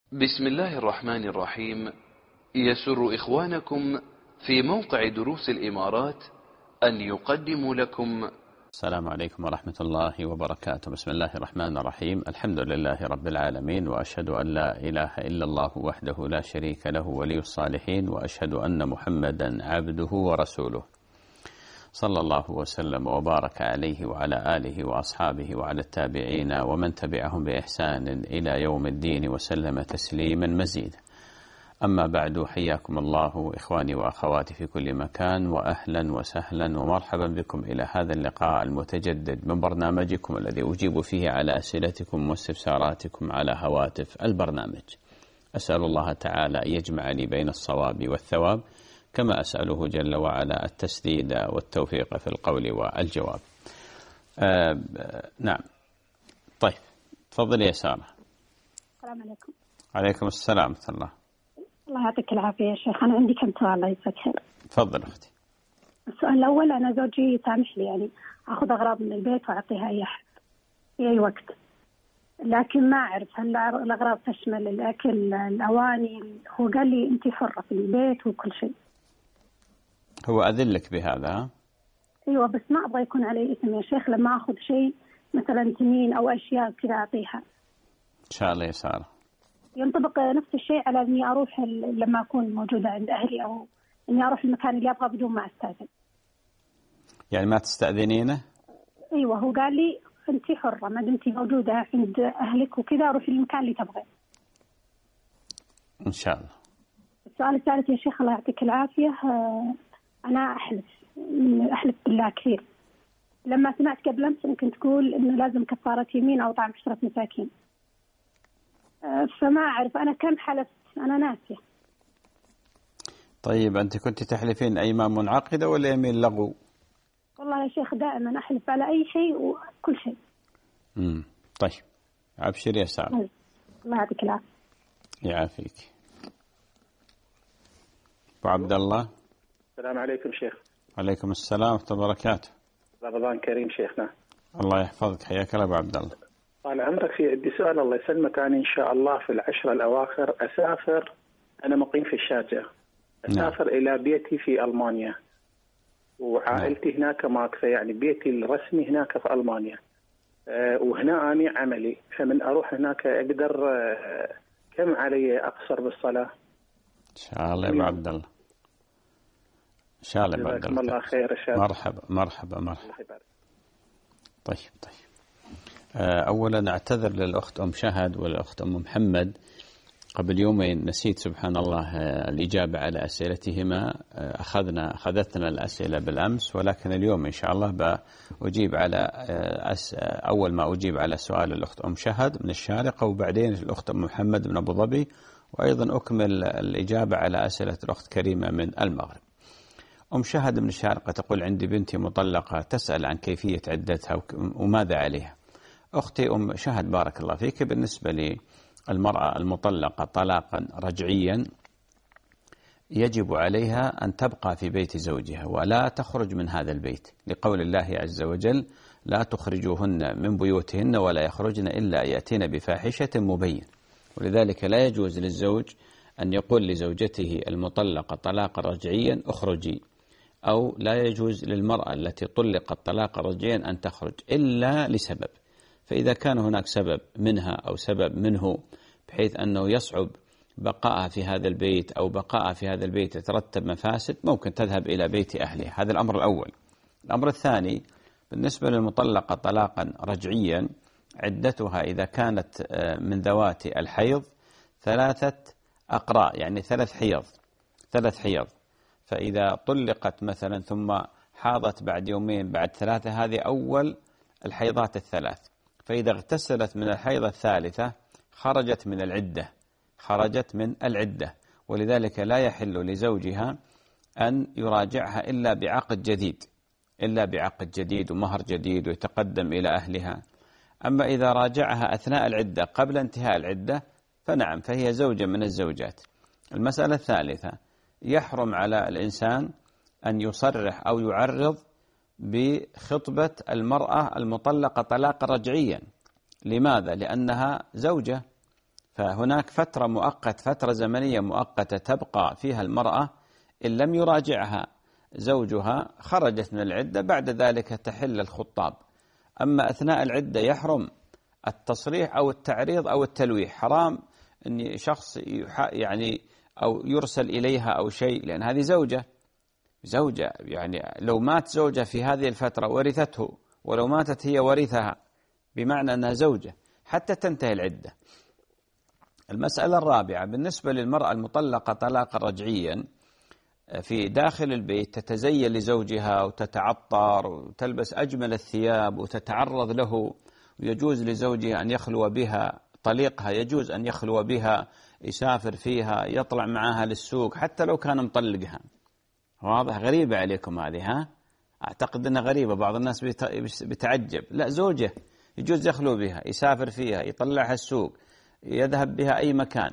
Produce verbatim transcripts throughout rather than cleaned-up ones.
بسم الله الرحمن الرحيم. يسر إخوانكم في موقع دروس الإمارات أن يقدموا لكم. السلام عليكم ورحمة الله وبركاته. بسم الله الرحمن الرحيم. الحمد لله رب العالمين، وأشهد أن لا إله إلا الله وحده لا شريك له ولي الصالحين، وأشهد أن محمدا عبده ورسوله، صلى الله وسلم وبارك عليه وعلى آله وأصحابه وعلى التابعين ومن تبعهم بإحسان إلى يوم الدين وسلم تسليما مزيدا. أما بعد، حياكم الله إخواني وأخواتي في كل مكان، وأهلا وسهلا ومرحبا بكم إلى هذا اللقاء المتجدد من برنامجكم الذي أجيب فيه على أسئلتكم واستفساراتكم على هواتف البرنامج. أسأل الله تعالى أن يجمعني بين الصواب والثواب، كما أسأله جل وعلا التسديد والتوفيق في القول والجواب. آه نعم. طيب، تفضل يا سارة. السلام عليكم. عليكم السلام ورحمة الله. الله يعطيك العافية يا شيخ. أنا عندي كم سؤال، الله يجزاك خير. تفضل أختي. السؤال الأول، أنا زوجي يسامح لي يعني أخذ أغراض من البيت وأعطيها أي أحد في أي وقت، لكن ما أعرف هل الأغراض تشمل الأكل، الأواني. هو قال لي أنت حرة في البيت وكل شيء. هو أذلك بهذا؟ أيوة، بس ما أبغى يكون علي اسم يا شيخ لما أخذ شيء مثلا تنين أو أشياء كذا أعطيها. إن شاء الله يا سارة. ينطبق نفس الشيء على إني أروح لما أكون موجودة عند أهلي، أو إني أروح المكان اللي أبغى بدون ما أستأذن. يعني ما تستأذنينه؟ أيوة، هو قال لي أنت حرة ما دمتي موجودة عند أهلك وكذا، روحي المكان اللي تبغي. إن شاء الله. السؤال الثالث يا شيخ، الله يعطيك العافية، أنا أحلف أحلف بالله كثير. لما سمعت قبل أمس أنك تقول إنه لازم كفارة يمين أو طعام عشرة مساكين، فما أعرف أنا كم حلفت، أنا ناسية. طيب، أنت كنت تحلفين أيمان منعقدة ولا يمين لغو؟ والله يا شيخ دائما أحلف على أي شيء وكل شيء. امم طيب، أبشر يا سارة. الله يعطيك العافية. يعافيك. أبو عبد الله. السلام عليكم شيخ. عليكم السلام ورحمة الله وبركاته. رمضان كريم شيخنا. الله يحفظك، حياك الله أبو عبد الله. طال عمرك، في عندي سؤال الله يسلمك. أنا إن شاء الله في العشرة الأواخر أسافر، أنا مقيم في الشارقة، أسافر نعم. إلى بيتي في ألمانيا، وعائلتي نعم. هناك ماكثة، يعني بيتي الرسمي هناك في ألمانيا، أه وهنا أنا عملي. فمن أروح هناك أقدر أه كم علي أقصر بالصلاة؟ إن شاء الله يا أبو عبد الله. إن شاء الله يا أبو عبد الله. الله خير. مرحبا مرحبا مرحبا. طيب طيب. أولا أعتذر للأخت أم شهد والأخت أم محمد. قبل يومين نسيت سبحان الله الإجابة على أسئلتهما. أخذنا أخذتنا الأسئلة بالأمس، ولكن اليوم إن شاء الله بأجيب على أس أول ما أجيب على سؤال الأخت أم شهد من الشارقة، وبعدين الأخت أم محمد من أبو ظبي، وأيضا أكمل الإجابة على أسئلة الأخت كريمة من المغرب. أم شهد من الشارقة تقول: عندي بنتي مطلقة تسأل عن كيفية عدتها وماذا عليها. أختي أم شهد بارك الله فيك، بالنسبة للمرأة المطلقة طلاقا رجعيا يجب عليها أن تبقى في بيت زوجها ولا تخرج من هذا البيت، لقول الله عز وجل: لا تخرجوهن من بيوتهن ولا يخرجن إلا يأتين بفاحشة مبين. ولذلك لا يجوز للزوج أن يقول لزوجته المطلقة طلاقا رجعيا اخرجي، أو لا يجوز للمرأة التي طلقت طلاقا رجعيا أن تخرج إلا لسبب. فإذا كان هناك سبب منها أو سبب منه بحيث أنه يصعب بقائها في هذا البيت أو بقائها في هذا البيت يترتب مفاسد، ممكن تذهب إلى بيت أهلها. هذا الأمر الأول. الأمر الثاني، بالنسبة للمطلقة طلاقا رجعيا، عدتها إذا كانت من ذوات الحيض ثلاثة أقراء، يعني ثلاث حيض ثلاث حيض. فإذا طلقت مثلا ثم حاضت بعد يومين بعد ثلاثة، هذه أول الحيضات الثلاث. فإذا اغتسلت من الحيضة الثالثة خرجت من العدة خرجت من العدة ولذلك لا يحل لزوجها أن يراجعها إلا بعقد جديد إلا بعقد جديد ومهر جديد ويتقدم إلى أهلها. أما إذا راجعها أثناء العدة قبل انتهاء العدة فنعم، فهي زوجة من الزوجات. المسألة الثالثة، يحرم على الإنسان أن يصرح أو يعرض بخطبة المرأة المطلقة طلاقا رجعيا. لماذا؟ لأنها زوجة، فهناك فترة مؤقتة، فترة زمنية مؤقتة تبقى فيها المرأة إن لم يراجعها زوجها خرجت من العدة، بعد ذلك تحل الخطاب. أما أثناء العدة يحرم التصريح أو التعريض أو التلويح، حرام أن شخص يعني أو يرسل إليها أو شيء، لأن هذه زوجة زوجة يعني لو مات زوجها في هذه الفترة ورثته، ولو ماتت هي ورثها، بمعنى أنها زوجة حتى تنتهي العدة. المسألة الرابعة بالنسبة للمرأة المطلقة طلاقا رجعيا في داخل البيت، تتزين لزوجها وتتعطر وتلبس أجمل الثياب وتتعرض له، ويجوز لزوجها أن يخلو بها، طليقها يجوز أن يخلو بها، يسافر فيها، يطلع معها للسوق حتى لو كان مطلقها. واضح؟ غريبة عليكم هذه، ها؟ أعتقد أنها غريبة، بعض الناس بتعجب. لا، زوجة يجوز يخلو بها، يسافر فيها، يطلعها السوق، يذهب بها أي مكان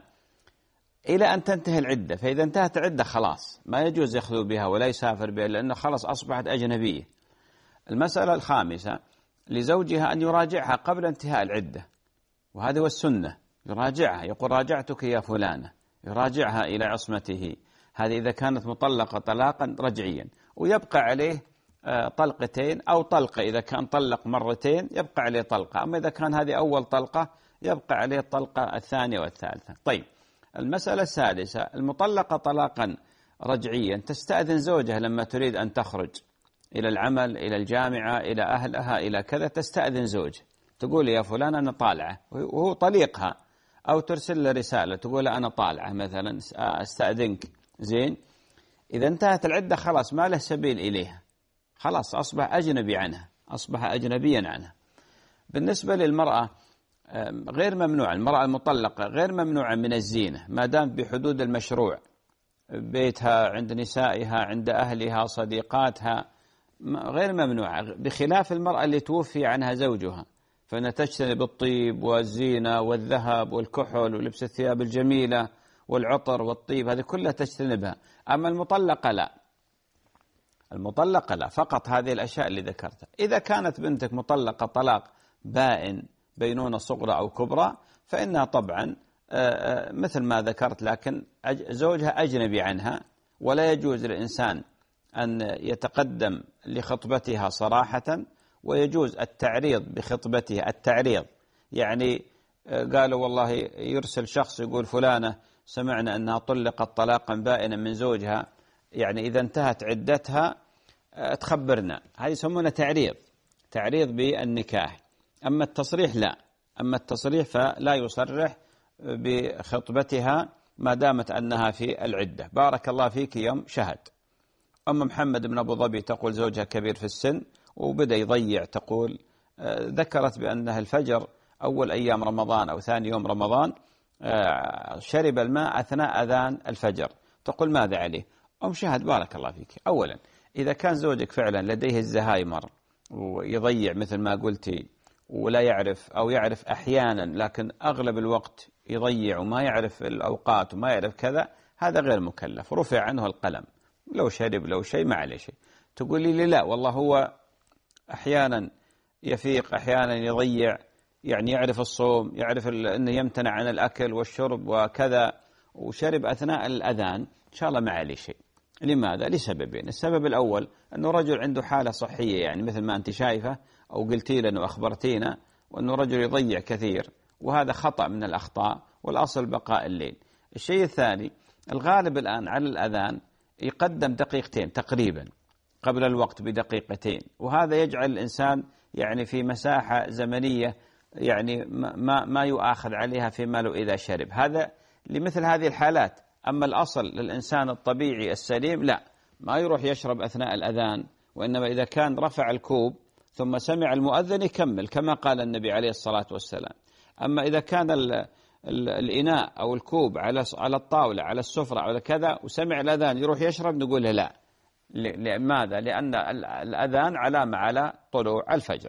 إلى أن تنتهي العدة. فإذا انتهت العدة خلاص ما يجوز يخلو بها ولا يسافر بها، لأنه خلاص أصبحت أجنبية. المسألة الخامسة لزوجها أن يراجعها قبل انتهاء العدة، وهذا هو السنة، يراجعها، يقول راجعتك يا فلانة، يراجعها إلى عصمته. هذه إذا كانت مطلقة طلاقا رجعيا، ويبقى عليه طلقتين أو طلقة، إذا كان طلق مرتين يبقى عليه طلقة، أما إذا كان هذه أول طلقة يبقى عليه الطلقة الثانية والثالثة. طيب، المسألة السادسة المطلقة طلاقا رجعيا تستأذن زوجها لما تريد أن تخرج إلى العمل، إلى الجامعة، إلى أهلها، إلى كذا، تستأذن زوجها، تقول يا فلان أنا طالعة، وهو طليقها، أو ترسل له رسالة تقول أنا طالعة مثلا استأذنك. زين، إذا انتهت العدة خلاص ما له سبيل إليها، خلاص أصبح أجنبي عنها، أصبح أجنبيا عنها. بالنسبة للمرأة غير ممنوع، المرأة المطلقة غير ممنوعة من الزينة ما دام بحدود المشروع، بيتها، عند نسائها، عند أهلها، صديقاتها، غير ممنوعة، بخلاف المرأة اللي توفي عنها زوجها، فإنها تجتنب الطيب والزينة والذهب والكحل ولبس الثياب الجميلة والعطر والطيب، هذه كلها تجتنبها. أما المطلقة لا، المطلقة لا، فقط هذه الأشياء اللي ذكرتها. إذا كانت بنتك مطلقة طلاق بائن، بينونة صغرى أو كبرى، فإنها طبعا مثل ما ذكرت، لكن زوجها أجنبي عنها، ولا يجوز للإنسان أن يتقدم لخطبتها صراحة، ويجوز التعريض بخطبتها. التعريض يعني قالوا والله يرسل شخص يقول فلانة سمعنا أنها طلقت طلاقا بائنا من زوجها، يعني إذا انتهت عدتها تخبرنا، هذه يسمونه تعريض، تعريض بالنكاح. أما التصريح لا، أما التصريح فلا يصرح بخطبتها ما دامت أنها في العدة. بارك الله فيك يوم شهد. أم محمد بن أبو ظبي تقول زوجها كبير في السن وبدأ يضيع، تقول ذكرت بأنها الفجر أول أيام رمضان أو ثاني يوم رمضان شرب الماء أثناء أذان الفجر، تقول ماذا عليه؟ أم شهد بارك الله فيك، أولا إذا كان زوجك فعلا لديه الزهايمر ويضيع مثل ما قلتي ولا يعرف، أو يعرف أحيانا لكن أغلب الوقت يضيع وما يعرف الأوقات وما يعرف كذا، هذا غير مكلف، رفع عنه القلم، لو شرب لو شيء ما عليه شيء. تقولي لي لا والله هو أحيانا يفيق أحيانا يضيع، يعني يعرف الصوم، يعرف أنه يمتنع عن الأكل والشرب وكذا، وشرب أثناء الأذان، إن شاء الله ما عليه شيء. لماذا؟ لسببين. السبب الأول أنه رجل عنده حالة صحية، يعني مثل ما أنت شايفة أو قلتي لنا وأخبرتينا، وأنه رجل يضيع كثير، وهذا خطأ من الأخطاء، والأصل بقاء الليل. الشيء الثاني، الغالب الآن على الأذان يقدم دقيقتين تقريبا قبل الوقت بدقيقتين، وهذا يجعل الإنسان يعني في مساحة زمنية يعني ما ما يؤاخذ عليها في ماله إذا شرب، هذا لمثل هذه الحالات. أما الأصل للإنسان الطبيعي السليم لا، ما يروح يشرب أثناء الأذان، وإنما إذا كان رفع الكوب ثم سمع المؤذن يكمل كما قال النبي عليه الصلاة والسلام. أما إذا كان ال ال الإناء أو الكوب على على الطاولة على السفرة على كذا وسمع الأذان يروح يشرب، نقول له لا. لماذا؟ لأن الأذان علامة على طلوع الفجر.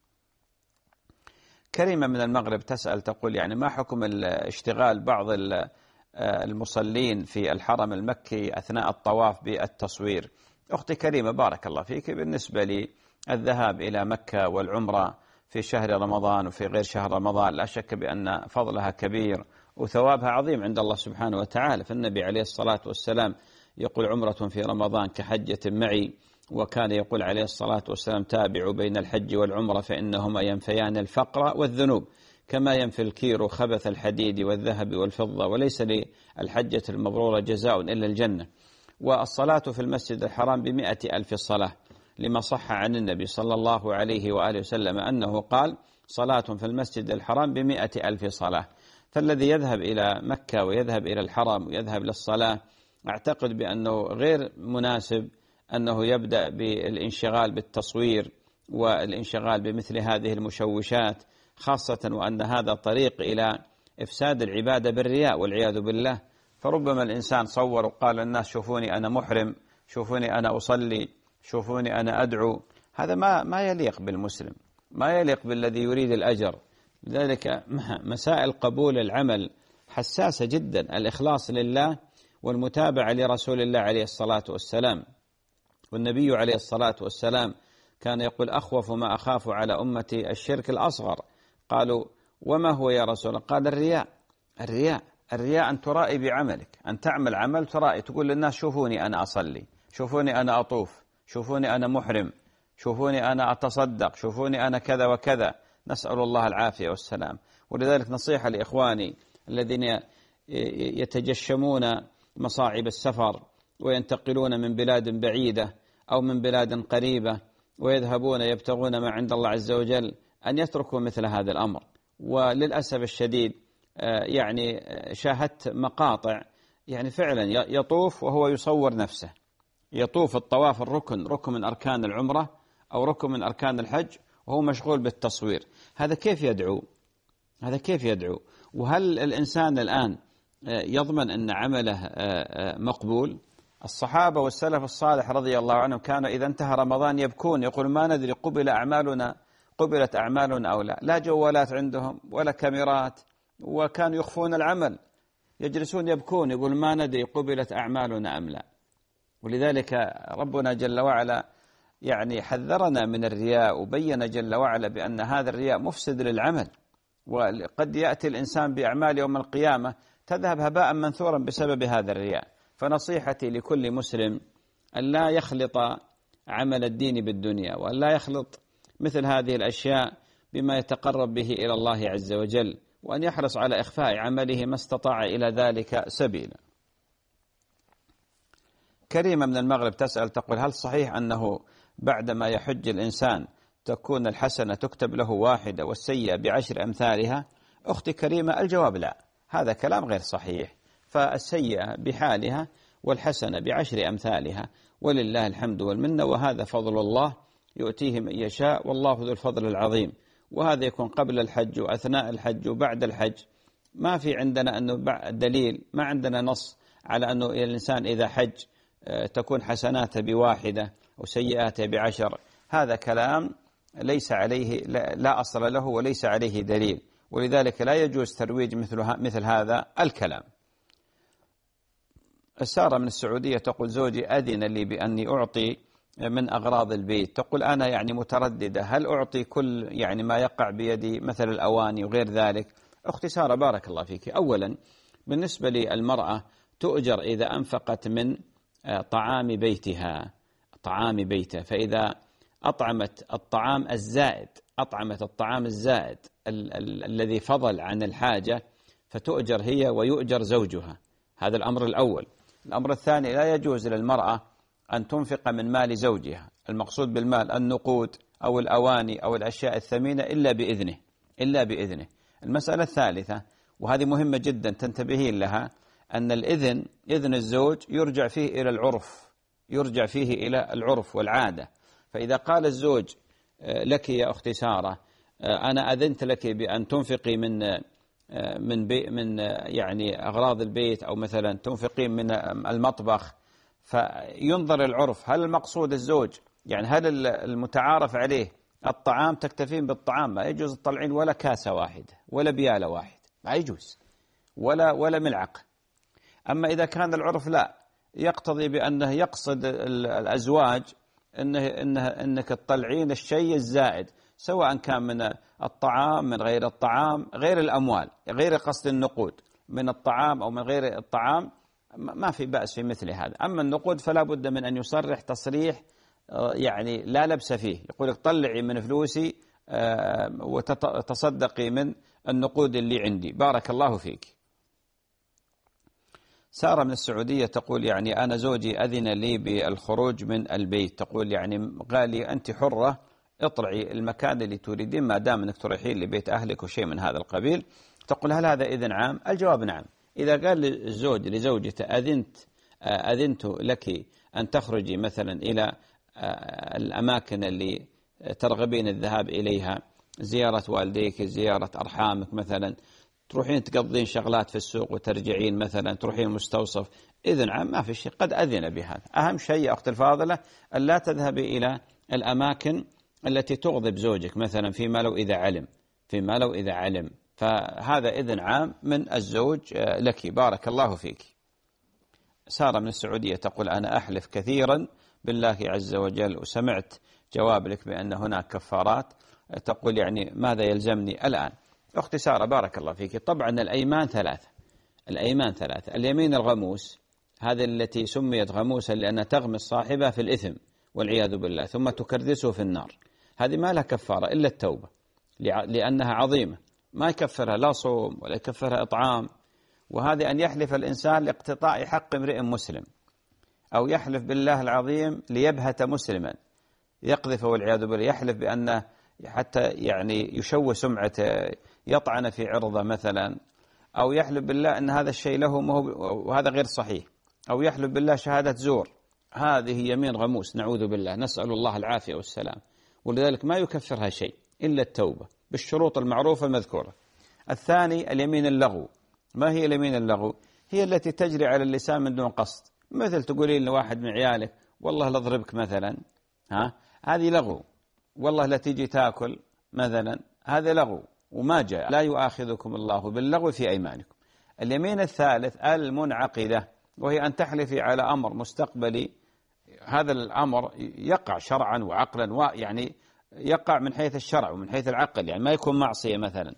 كريمة من المغرب تسأل تقول يعني ما حكم اشتغال بعض المصلين في الحرم المكي أثناء الطواف بالتصوير؟ أختي كريمة بارك الله فيك، بالنسبة لي الذهاب إلى مكة والعمرة في شهر رمضان وفي غير شهر رمضان لا شك بأن فضلها كبير وثوابها عظيم عند الله سبحانه وتعالى. فالنبي عليه الصلاة والسلام يقول عمرة في رمضان كحجة معي، وكان يقول عليه الصلاة والسلام تابعوا بين الحج والعمرة فإنهما ينفيان الفقر والذنوب كما ينفي الكير خبث الحديد والذهب والفضة، وليس للحجة المبرورة جزاء إلا الجنة. والصلاة في المسجد الحرام بمئة ألف صلاة، لما صح عن النبي صلى الله عليه وآله وسلم أنه قال صلاة في المسجد الحرام بمئة ألف صلاة. فالذي يذهب إلى مكة ويذهب إلى الحرم ويذهب للصلاة أعتقد بأنه غير مناسب أنه يبدأ بالانشغال بالتصوير والانشغال بمثل هذه المشوشات، خاصة وأن هذا طريق إلى إفساد العبادة بالرياء والعياذ بالله. فربما الإنسان صور وقال الناس شوفوني أنا محرم، شوفوني أنا أصلي، شوفوني أنا أدعو. هذا ما ما يليق بالمسلم، ما يليق بالذي يريد الأجر. لذلك مسائل قبول العمل حساسة جدا، الإخلاص لله والمتابعة لرسول الله عليه الصلاة والسلام. والنبي عليه الصلاة والسلام كان يقول أخوف ما أخاف على أمتي الشرك الأصغر. قالوا وما هو يا رسول الله؟ قال الرياء. الرياء الرياء أن ترائي بعملك، أن تعمل عمل ترائي، تقول للناس شوفوني أنا أصلي، شوفوني أنا أطوف، شوفوني أنا محرم، شوفوني أنا أتصدق، شوفوني أنا كذا وكذا. نسأل الله العافية والسلام. ولذلك نصيحة لإخواني الذين يتجشمون مصاعب السفر وينتقلون من بلاد بعيدة أو من بلاد قريبة ويذهبون يبتغون ما عند الله عز وجل، أن يتركوا مثل هذا الأمر. وللأسف الشديد يعني شاهدت مقاطع يعني فعلا يطوف وهو يصور نفسه، يطوف الطواف الركن ركن من أركان العمرة أو ركن من أركان الحج وهو مشغول بالتصوير. هذا كيف يدعو؟ هذا كيف يدعو؟ وهل الإنسان الآن يضمن أن عمله مقبول؟ الصحابة والسلف الصالح رضي الله عنهم كانوا إذا انتهى رمضان يبكون، يقول ما ندري قبل أعمالنا قبلت أعمالنا أو لا. لا جوالات عندهم ولا كاميرات، وكانوا يخفون العمل، يجلسون يبكون يقول ما ندري قبلت أعمالنا أم لا. ولذلك ربنا جل وعلا يعني حذرنا من الرياء، وبين جل وعلا بأن هذا الرياء مفسد للعمل، وقد يأتي الإنسان بأعمال يوم القيامة تذهب هباء منثورا بسبب هذا الرياء. فنصيحتي لكل مسلم أن لا يخلط عمل الدين بالدنيا، وأن لا يخلط مثل هذه الأشياء بما يتقرب به إلى الله عز وجل، وأن يحرص على إخفاء عمله ما استطاع إلى ذلك سبيلا. كريمة من المغرب تسأل تقول هل صحيح أنه بعدما يحج الإنسان تكون الحسنة تكتب له واحدة والسيئة بعشر أمثالها؟ أختي كريمة الجواب لا، هذا كلام غير صحيح. فالسيئة بحالها والحسنة بعشر أمثالها، ولله الحمد والمنة، وهذا فضل الله يؤتيه من يشاء، والله ذو الفضل العظيم. وهذا يكون قبل الحج وأثناء الحج وبعد الحج. ما في عندنا أنه دليل، ما عندنا نص على أنه الإنسان إذا حج تكون حسناته بواحدة وسيئاته بعشر. هذا كلام ليس عليه لا أصل له وليس عليه دليل، ولذلك لا يجوز ترويج مثل مثل هذا الكلام. سارة من السعودية تقول زوجي أذن لي بأني أعطي من أغراض البيت. تقول أنا يعني مترددة، هل أعطي كل يعني ما يقع بيدي مثل الأواني وغير ذلك؟ أختي سارة بارك الله فيك، أولا بالنسبة للمرأة تؤجر إذا أنفقت من طعام بيتها، طعام بيتها، فإذا أطعمت الطعام الزائد، أطعمت الطعام الزائد ال ال الذي فضل عن الحاجة، فتؤجر هي ويؤجر زوجها. هذا الأمر الأول. الأمر الثاني لا يجوز للمرأة أن تنفق من مال زوجها، المقصود بالمال النقود أو الأواني أو الأشياء الثمينة إلا بإذنه، إلا بإذنه. المسألة الثالثة وهذه مهمة جدا تنتبهين لها، أن الإذن إذن الزوج يرجع فيه إلى العرف، يرجع فيه إلى العرف والعادة. فإذا قال الزوج لك يا أختي سارة أنا أذنت لك بأن تنفقي من من بي من يعني أغراض البيت، أو مثلا تنفقين من المطبخ، فينظر العرف، هل المقصود الزوج يعني هل المتعارف عليه الطعام تكتفين بالطعام، ما يجوز تطلعين ولا كاسة واحدة ولا بيالة واحد، ما يجوز، ولا ولا ملعقة. أما إذا كان العرف لا يقتضي بأنه يقصد الأزواج إنه إنه إنك تطلعين الشيء الزائد، سواء كان من الطعام من غير الطعام، غير الأموال، غير قصد النقود، من الطعام أو من غير الطعام ما في بأس في مثل هذا. أما النقود فلا بد من أن يصرح تصريح يعني لا لبس فيه، يقول لك طلعي من فلوسي وتصدقي من النقود اللي عندي، بارك الله فيك. سارة من السعودية تقول يعني أنا زوجي أذن لي بالخروج من البيت، تقول يعني قال لي أنت حرة اطلعي المكان اللي تريدين ما دام أنك تروحين لبيت أهلك وشيء من هذا القبيل. تقول هل هذا إذن عام؟ الجواب نعم. إذا قال الزوج لزوجته أذنت أذنت لك أن تخرجي مثلا إلى الأماكن اللي ترغبين الذهاب إليها، زيارة والديك، زيارة أرحامك مثلا، تروحين تقضين شغلات في السوق وترجعين مثلا، تروحين مستوصف، إذن عام ما في شيء، قد أذن بهذا. أهم شيء يا أخت الفاضلة أن لا تذهبي إلى الأماكن التي تغضب زوجك مثلا، فيما لو إذا علم فيما لو إذا علم فهذا إذن عام من الزوج لك، بارك الله فيك. سارة من السعودية تقول أنا أحلف كثيرا بالله عز وجل وسمعت جواب لك بأن هناك كفارات، تقول يعني ماذا يلزمني الآن؟ أختي سارة بارك الله فيك، طبعا الأيمان ثلاثة، الأيمان ثلاثة. اليمين الغموس هذه التي سميت غموسا لأنها تغمس صاحبها في الإثم والعياذ بالله ثم تكردسه في النار، هذه ما لها كفارة إلا التوبة لأنها عظيمة، ما يكفرها لا صوم ولا يكفرها إطعام. وهذه أن يحلف الإنسان لاقتطاع حق امرئ مسلم، أو يحلف بالله العظيم ليبهت مسلما يقذف والعياذ بالله، يحلف بأنه حتى يعني يشوه سمعته، يطعن في عرضه مثلا، أو يحلف بالله أن هذا الشيء له وهذا غير صحيح، أو يحلف بالله شهادة زور، هذه يمين غموس نعوذ بالله، نسأل الله العافية والسلام. ولذلك ما يكفرها شيء إلا التوبة بالشروط المعروفة المذكورة. الثاني اليمين اللغو. ما هي اليمين اللغو؟ هي التي تجري على اللسان من دون قصد، مثل تقولين لواحد من عيالك والله لأضربك مثلا، ها هذه لغو، والله لا تيجي تاكل مثلا، هذا لغو وما جاء، لا يؤاخذكم الله باللغو في أيمانكم. اليمين الثالث المنعقدة، وهي أن تحلفي على أمر مستقبلي، هذا الأمر يقع شرعا وعقلا، ويعني يقع من حيث الشرع ومن حيث العقل، يعني ما يكون معصية مثلا،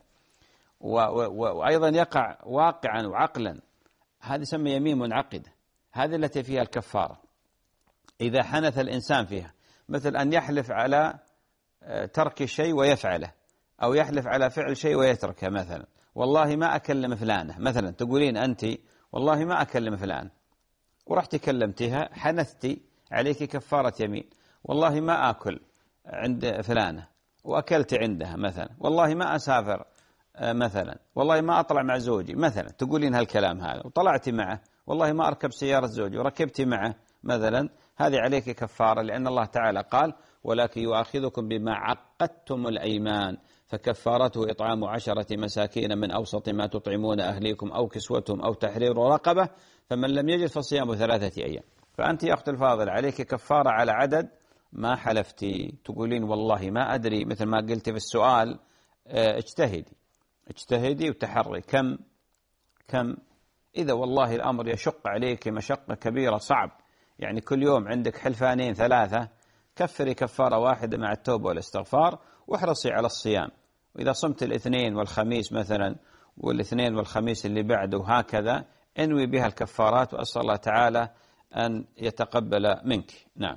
وأيضا يقع واقعا وعقلا، هذه سمى يمين منعقدة، هذه التي فيها الكفارة إذا حنث الإنسان فيها، مثل أن يحلف على ترك شيء ويفعله، أو يحلف على فعل شيء ويتركه، مثلا والله ما أكلم فلانة مثلا، تقولين أنت والله ما أكلم فلان ورحت كلمتها، حنثتي عليك كفارة يمين، والله ما أكل عند فلانة وأكلت عندها مثلا، والله ما أسافر مثلا، والله ما أطلع مع زوجي مثلا، تقولين هالكلام هذا وطلعت معه، والله ما أركب سيارة زوجي وركبت معه مثلا، هذه عليك كفارة، لأن الله تعالى قال ولكن يؤاخذكم بما عقدتم الأيمان فكفارته إطعام عشرة مساكين من أوسط ما تطعمون أهليكم أو كسوتهم أو تحرير رقبة فمن لم يجد فصيام ثلاثة أيام. فأنت يا أخت الفاضل عليك كفارة على عدد ما حلفتي، تقولين والله ما أدري، مثل ما قلت في السؤال اجتهدي اجتهدي وتحري كم كم إذا والله الأمر يشق عليك مشقة كبيرة صعب، يعني كل يوم عندك حلفانين ثلاثة، كفري كفارة واحدة مع التوبة والاستغفار، واحرصي على الصيام. وإذا صمت الاثنين والخميس مثلا والاثنين والخميس اللي بعده هكذا، انوي بها الكفارات، وأسأل الله تعالى أن يتقبل منك. نعم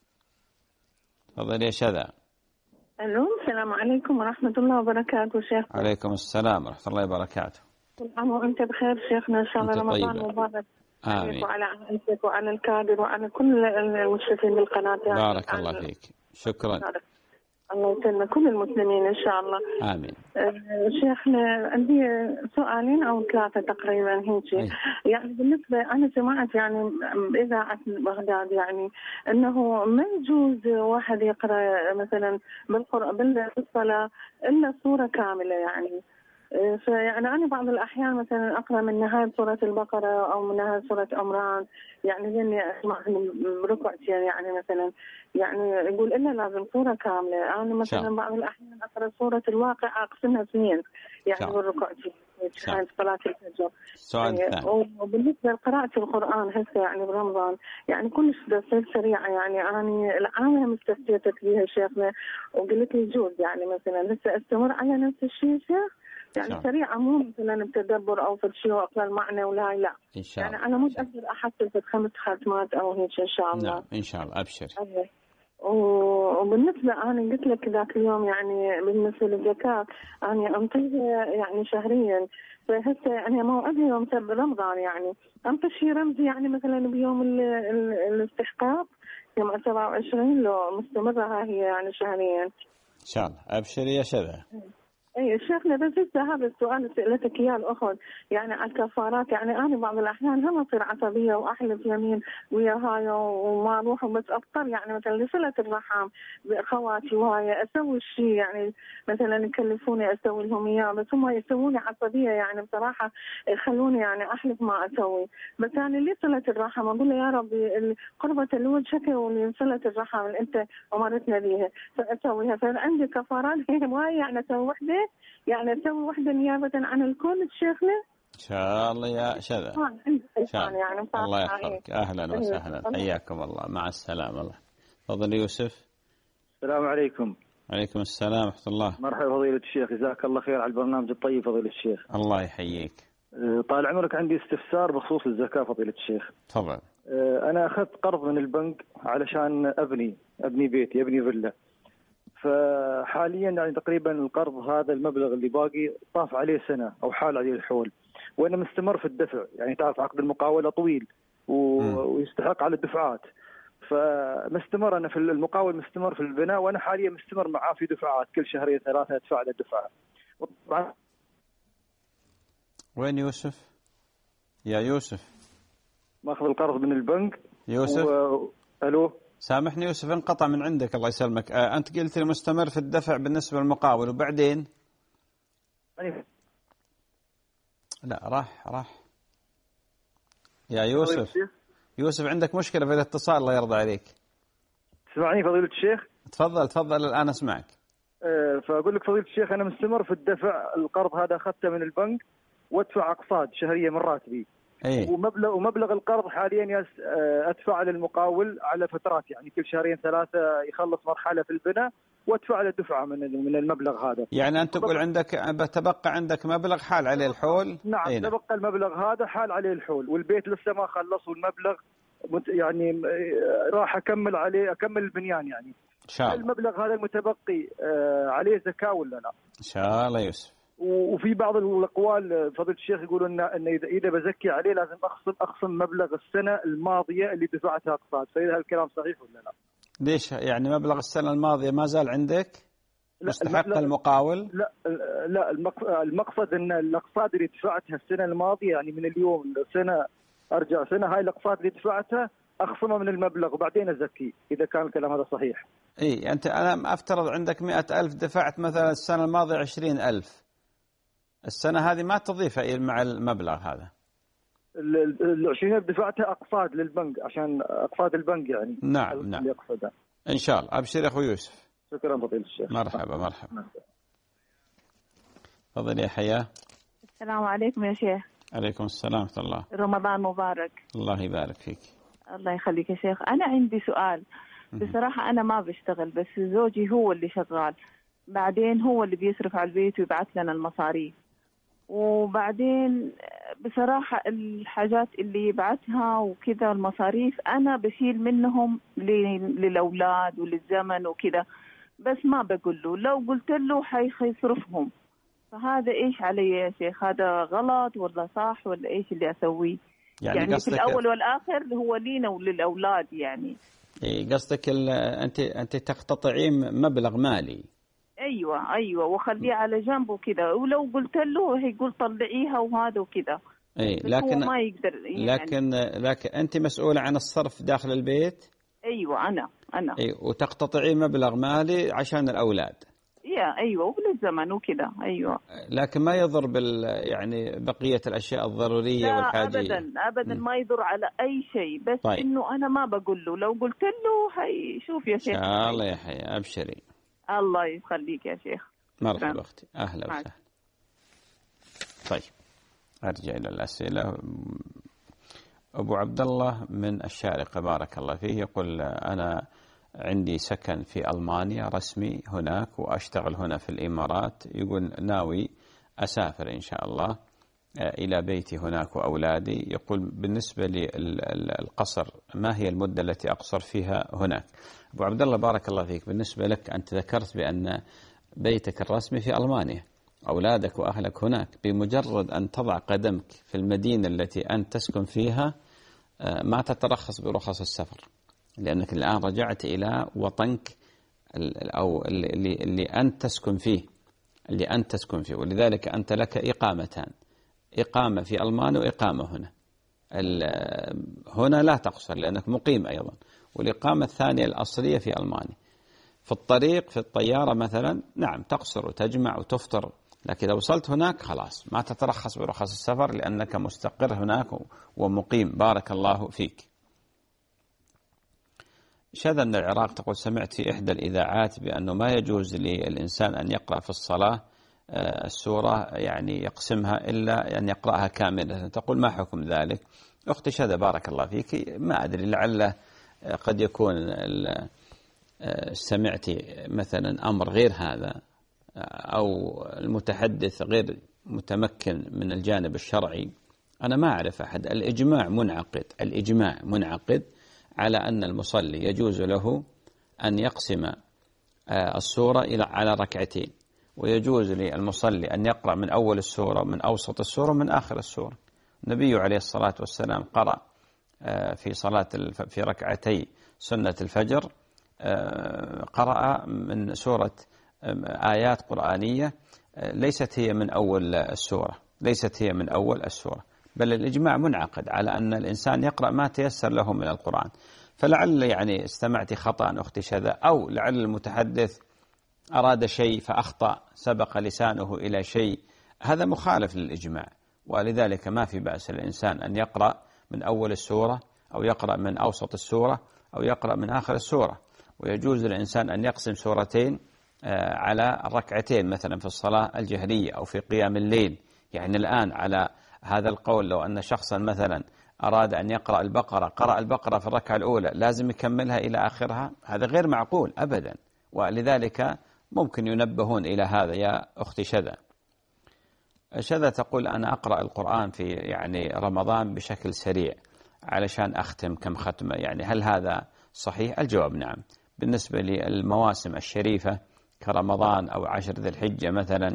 تفضلي يا شذا. الو السلام عليكم ورحمة الله وبركاته شيخ. عليكم السلام ورحمة الله وبركاته. كل عام وأنت بخير شيخنا، إن شاء الله رمضان مبارك عليك وعلى عائلتك وعلى الكادر وعلى كل المشرفين بالقناة. بارك الله فيك، شكرا. الله يسلم كل المسلمين إن شاء الله. آمين. أه شيخنا عندي سؤالين أو ثلاثة تقريبا هيك. يعني بالنسبة أنا سمعت يعني بإذاعة بغداد يعني أنه ما يجوز واحد يقرأ مثلا بالقرآن بالصلاة إلا سورة كاملة يعني. فيعني أنا بعض الأحيان مثلا أقرأ من نهاية سورة البقرة أو من نهاية سورة عمران، يعني لأني أسمع بركعتين يعني مثلا، يعني يقول إلا لازم سورة كاملة. أنا مثلا بعض الأحيان أقرأ سورة الواقع أقسمها اثنين يعني بالركعتين في صلاة الفجر. وبالنسبة لقراءة القرآن هسه يعني برمضان يعني كلش بتصير سريعة، يعني أنا العامة مستفتيتك بها شيخنا وقلت لي جوز يعني مثلا هسه أستمر على نفس الشيء شيخ يعني شريعة مو مثلا بتدبر أو في شيء وأقل معنى ولا لا. إن شاء الله. يعني أنا مو أقدر أحصل في خمس ختمات أو هيك إن شاء الله. نعم إن شاء الله أبشر. أيه. وبالنسبة أنا قلت لك ذاك اليوم يعني بالنسبة للزكاة أنا أنطيها يعني شهريا، فهسه يعني موعدها يوم سبع رمضان، يعني أنطي شيء رمزي يعني مثلا بيوم ال ال الاستحقاق يوم سبعة وعشرين لو مستمرة ها هي يعني شهريا. إن شاء الله أبشري يا شذا. اي شيخنا بس لسه هذا السؤال اللي سألتك اياه الاخت يعني على الكفارات. يعني انا بعض الاحيان هم اصير عصبيه واحلف يمين ويا هاي وما اروح، بس اضطر يعني مثلا لصله الرحم باخواتي وهاي اسوي الشيء يعني مثلا يكلفوني اسوي لهم اياه، بس هم يسووني عصبيه يعني بصراحه يخلوني يعني احلف ما اسوي. بس انا لي صله الرحم اقول له يا ربي قربة لوجهك ولصله الرحم اللي انت امرتنا بها فاسويها. فعندي كفارات هواي يعني اسوي وحده يعني اسوي وحده نيابه عن الكل شيخنا. إن شاء الله يا شذا. إن شاء الله. يعني الله يحفظك. أهلا وسهلا حياكم الله. مع السلامة. الله تفضل يوسف. السلام عليكم. عليكم السلام ورحمة الله. مرحبا فضيلة الشيخ، جزاك الله خير على البرنامج الطيب فضيلة الشيخ. الله يحييك. طال عمرك، عندي استفسار بخصوص الزكاة فضيلة الشيخ. تفضل. أنا أخذت قرض من البنك علشان أبني أبني بيتي أبني فيلا، فحاليا يعني تقريبا القرض هذا المبلغ اللي باقي طاف عليه سنة أو حال عليه الحول، وأنا مستمر في الدفع. يعني تعرف عقد المقاولة طويل ويستحق على الدفعات، فمستمر أنا في المقاول مستمر في البناء، وأنا حاليا مستمر معاه في دفعات كل شهرين ثلاثة أدفع على الدفعة. طبعا وين يوسف؟ يا يوسف ماخذ القرض من البنك. يوسف و... ألو سامحني يوسف، انقطع من عندك الله يسلمك. آه أنت قلت لي مستمر في الدفع بالنسبة للمقاول وبعدين؟ أيه. لا راح راح يا يوسف. يوسف عندك مشكلة في الاتصال الله يرضى عليك. تسمعني فضيلة الشيخ؟ تفضل تفضل الآن أسمعك. أه فأقول لك فضيلة الشيخ أنا مستمر في الدفع. القرض هذا أخذته من البنك وأدفع أقساط شهرية من راتبي. أيه. ومبلغ ومبلغ القرض حاليا أدفع للمقاول على فترات، يعني كل شهرين ثلاثة يخلص مرحلة في البناء وأدفع له دفعة من من المبلغ هذا. يعني أنت تقول عندك بتبقى عندك مبلغ حال عليه الحول؟ نعم أيه. تبقى المبلغ هذا حال عليه الحول، والبيت لسه ما خلص، والمبلغ يعني راح أكمل عليه أكمل البنيان. يعني إن شاء الله المبلغ هذا المتبقي عليه زكاة ولا لا؟ إن شاء الله يوسف. وفي بعض الأقوال فضيلة الشيخ يقولون أن إذا بزكي عليه لازم أخصم أخصم مبلغ السنة الماضية اللي دفعتها أقساط، فإذا هالكلام صحيح ولا لا؟ ليش يعني مبلغ السنة الماضية ما زال عندك مستحق المقاول؟ لا لا المقصد أن الأقساط اللي دفعتها السنة الماضية، يعني من اليوم سنة أرجع سنة، هاي الأقساط اللي دفعتها أخصمها من المبلغ وبعدين أزكي، إذا كان الكلام هذا صحيح. إيه أنت أنا أفترض عندك مئة ألف دفعت مثلا السنة الماضية عشرين ألف، السنة هذه ما تضيفها مع المبلغ هذا. العشرين ألف دفعتها أقساط للبنك عشان أقساط البنك يعني. نعم نعم إن شاء الله. أبشر يا أخو يوسف. شكرا فضيلة الشيخ. مرحبا مرحبا. تفضل يا حياة. السلام عليكم يا شيخ. عليكم السلام ورحمة الله. رمضان مبارك. الله يبارك فيك. الله يخليك يا شيخ. أنا عندي سؤال. بصراحة أنا ما بشتغل، بس زوجي هو اللي شغال، بعدين هو اللي بيصرف على البيت ويبعث لنا المصاريف، وبعدين بصراحة الحاجات اللي يبعثها وكذا المصاريف أنا بشيل منهم للأولاد وللزمن وكذا، بس ما بقول له، لو قلت له حيصرفهم. فهذا إيش علي يا شيخ؟ هذا غلط ولا صح ولا إيش اللي أسويه؟ يعني, يعني في الأول والآخر هو لينا وللأولاد يعني. إيه قصدك أنت أنت تقتطعين مبلغ مالي. ايوه ايوه وخليه على جنبه كذا، ولو قلت له هيقول طلعيها وهذا وكذا. اي لكن هو ما يقدر يعني. لكن لكن انت مسؤوله عن الصرف داخل البيت. ايوه انا انا اي وتقتطعين مبلغ مالي عشان الاولاد. يا ايوه وللزمن وكذا. ايوه لكن ما يضر بال يعني بقيه الاشياء الضروريه لا والحاجيه. ابدا ابدا م. ما يضر على اي شيء، بس طيب. انه انا ما بقول له، لو قلت له هيشوف يا شيخ. ان شاء الله يا حياة ابشري. الله يخليك يا شيخ. مرحبا اختي اهلا وسهلا. طيب ارجع الى الاسئله. ابو عبد الله من الشارقه بارك الله فيه يقول انا عندي سكن في المانيا رسمي هناك واشتغل هنا في الامارات، يقول ناوي أسافر إن شاء الله إلى بيتي هناك وأولادي. يقول بالنسبة للقصر ما هي المدة التي أقصر فيها هناك؟ أبو عبد الله بارك الله فيك، بالنسبة لك أنت ذكرت بأن بيتك الرسمي في ألمانيا، أولادك وأهلك هناك، بمجرد أن تضع قدمك في المدينة التي أنت تسكن فيها ما تترخص برخص السفر، لأنك الآن رجعت إلى وطنك أو اللي, اللي أنت تسكن فيه اللي أنت تسكن فيه ولذلك أنت لك إقامتان، إقامة في ألمانيا وإقامة هنا. هنا لا تقصر لأنك مقيم أيضا، والإقامة الثانية الأصلية في ألمانيا. في الطريق في الطيارة مثلا نعم تقصر وتجمع وتفطر، لكن إذا وصلت هناك خلاص ما تترخص برخص السفر لأنك مستقر هناك ومقيم. بارك الله فيك. شذا من العراق تقول سمعت في إحدى الإذاعات بأنه ما يجوز للإنسان أن يقرأ في الصلاة السورة يعني يقسمها إلا أن يقرأها كاملة. تقول ما حكم ذلك؟ أختي شذا بارك الله فيك، ما أدري لعل قد يكون سمعت مثلا أمر غير هذا أو المتحدث غير متمكن من الجانب الشرعي. أنا ما أعرف أحد. الإجماع منعقد الإجماع منعقد على أن المصلي يجوز له أن يقسم السورة إلى على ركعتين، ويجوز للمصلي أن يقرأ من أول السورة ومن أوسط السورة ومن آخر السورة. النبي عليه الصلاة والسلام قرأ في صلاة في ركعتي سنة الفجر قرأ من سورة آيات قرآنية ليست هي من أول السورة ليست هي من أول السورة بل الإجماع منعقد على أن الإنسان يقرأ ما تيسر له من القرآن. فلعل يعني استمعت خطأ أختي شذا، أو لعل المتحدث أراد شيء فأخطأ سبق لسانه إلى شيء، هذا مخالف للإجماع، ولذلك ما في بأس الإنسان أن يقرأ من أول السورة أو يقرأ من أوسط السورة أو يقرأ من آخر السورة. ويجوز للإنسان أن يقسم سورتين على ركعتين مثلا في الصلاة الجهرية أو في قيام الليل. يعني الآن على هذا القول لو أن شخصا مثلا أراد أن يقرأ البقرة قرأ البقرة في الركعة الأولى لازم يكملها إلى آخرها، هذا غير معقول أبدا. ولذلك ممكن ينبهون إلى هذا يا أختي شذا. شذا تقول أنا أقرأ القرآن في يعني رمضان بشكل سريع علشان أختم كم ختمة، يعني هل هذا صحيح؟ الجواب نعم. بالنسبة للمواسم الشريفة كرمضان أو عشر ذي الحجة مثلا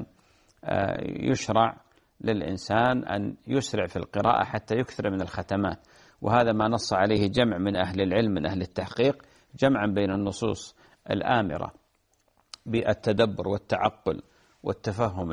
يشرع للإنسان أن يسرع في القراءة حتى يكثر من الختمات، وهذا ما نص عليه جمع من أهل العلم من أهل التحقيق، جمعا بين النصوص الآمرة بالتدبر والتعقل والتفهم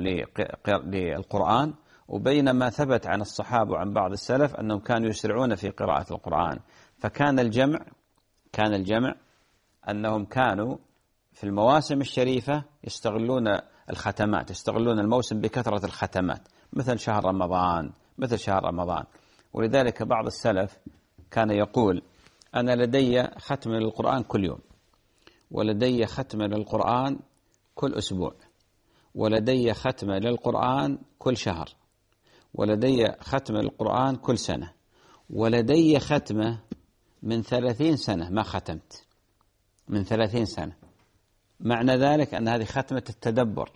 للقرآن وبين ما ثبت عن الصحابة وعن بعض السلف أنهم كانوا يسرعون في قراءة القرآن. فكان الجمع كان الجمع أنهم كانوا في المواسم الشريفة يستغلون الختمات، يستغلون الموسم بكثرة الختمات مثل شهر رمضان مثل شهر رمضان. ولذلك بعض السلف كان يقول أنا لدي ختم للقرآن كل يوم، ولدي ختم للقرآن كل أسبوع، ولدي ختم للقرآن كل شهر، ولدي ختم للقرآن كل سنة، ولدي ختمة من ثلاثين سنة ما ختمت، من ثلاثين سنة. معنى ذلك أن هذه ختمة التدبر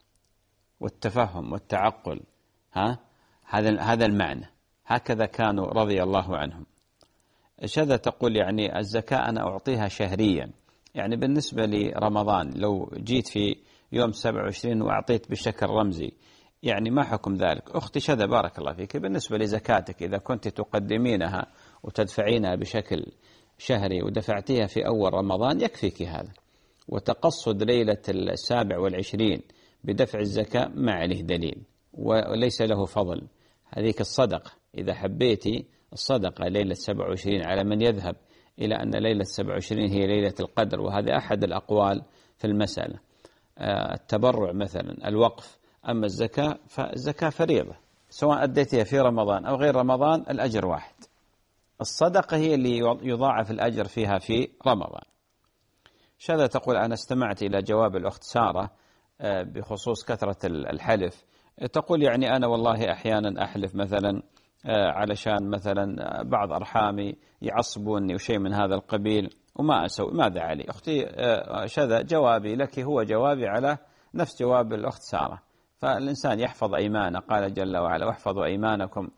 والتفهم والتعقل. ها هذا هذا المعنى. هكذا كانوا رضي الله عنهم. شذا تقول يعني الزكاة أنا أعطيها شهريا، يعني بالنسبة لرمضان لو جيت في يوم سبعة وعشرين وأعطيت بشكل رمزي يعني ما حكم ذلك؟ أختي شذا بارك الله فيك، بالنسبة لزكاتك إذا كنت تقدمينها وتدفعينها بشكل شهري ودفعتيها في أول رمضان يكفيك هذا. وتقصد ليلة السابع والعشرين بدفع الزكاة ما عليه دليل وليس له فضل. هذيك الصدقة إذا حبيتي الصدقة ليلة سبعة وعشرين على من يذهب إلى أن ليلة سبعة وعشرين هي ليلة القدر، وهذا أحد الأقوال في المسألة. التبرع مثلا الوقف، أما الزكاة فالزكاة فريضة سواء أديتها في رمضان أو غير رمضان الأجر واحد. الصدقة هي اللي يضاعف الأجر فيها في رمضان. شذا تقول أنا استمعت إلى جواب الأخت سارة بخصوص كثرة الحلف. تقول يعني أنا والله أحيانا أحلف مثلا علشان مثلا بعض أرحامي يعصبوني وشيء من هذا القبيل وما أسوي، ماذا علي؟ أختي شذا جوابي لك هو جوابي على نفس جواب الأخت سارة. فالإنسان يحفظ أيمانه. قال جل وعلا: واحفظوا أيمانكم،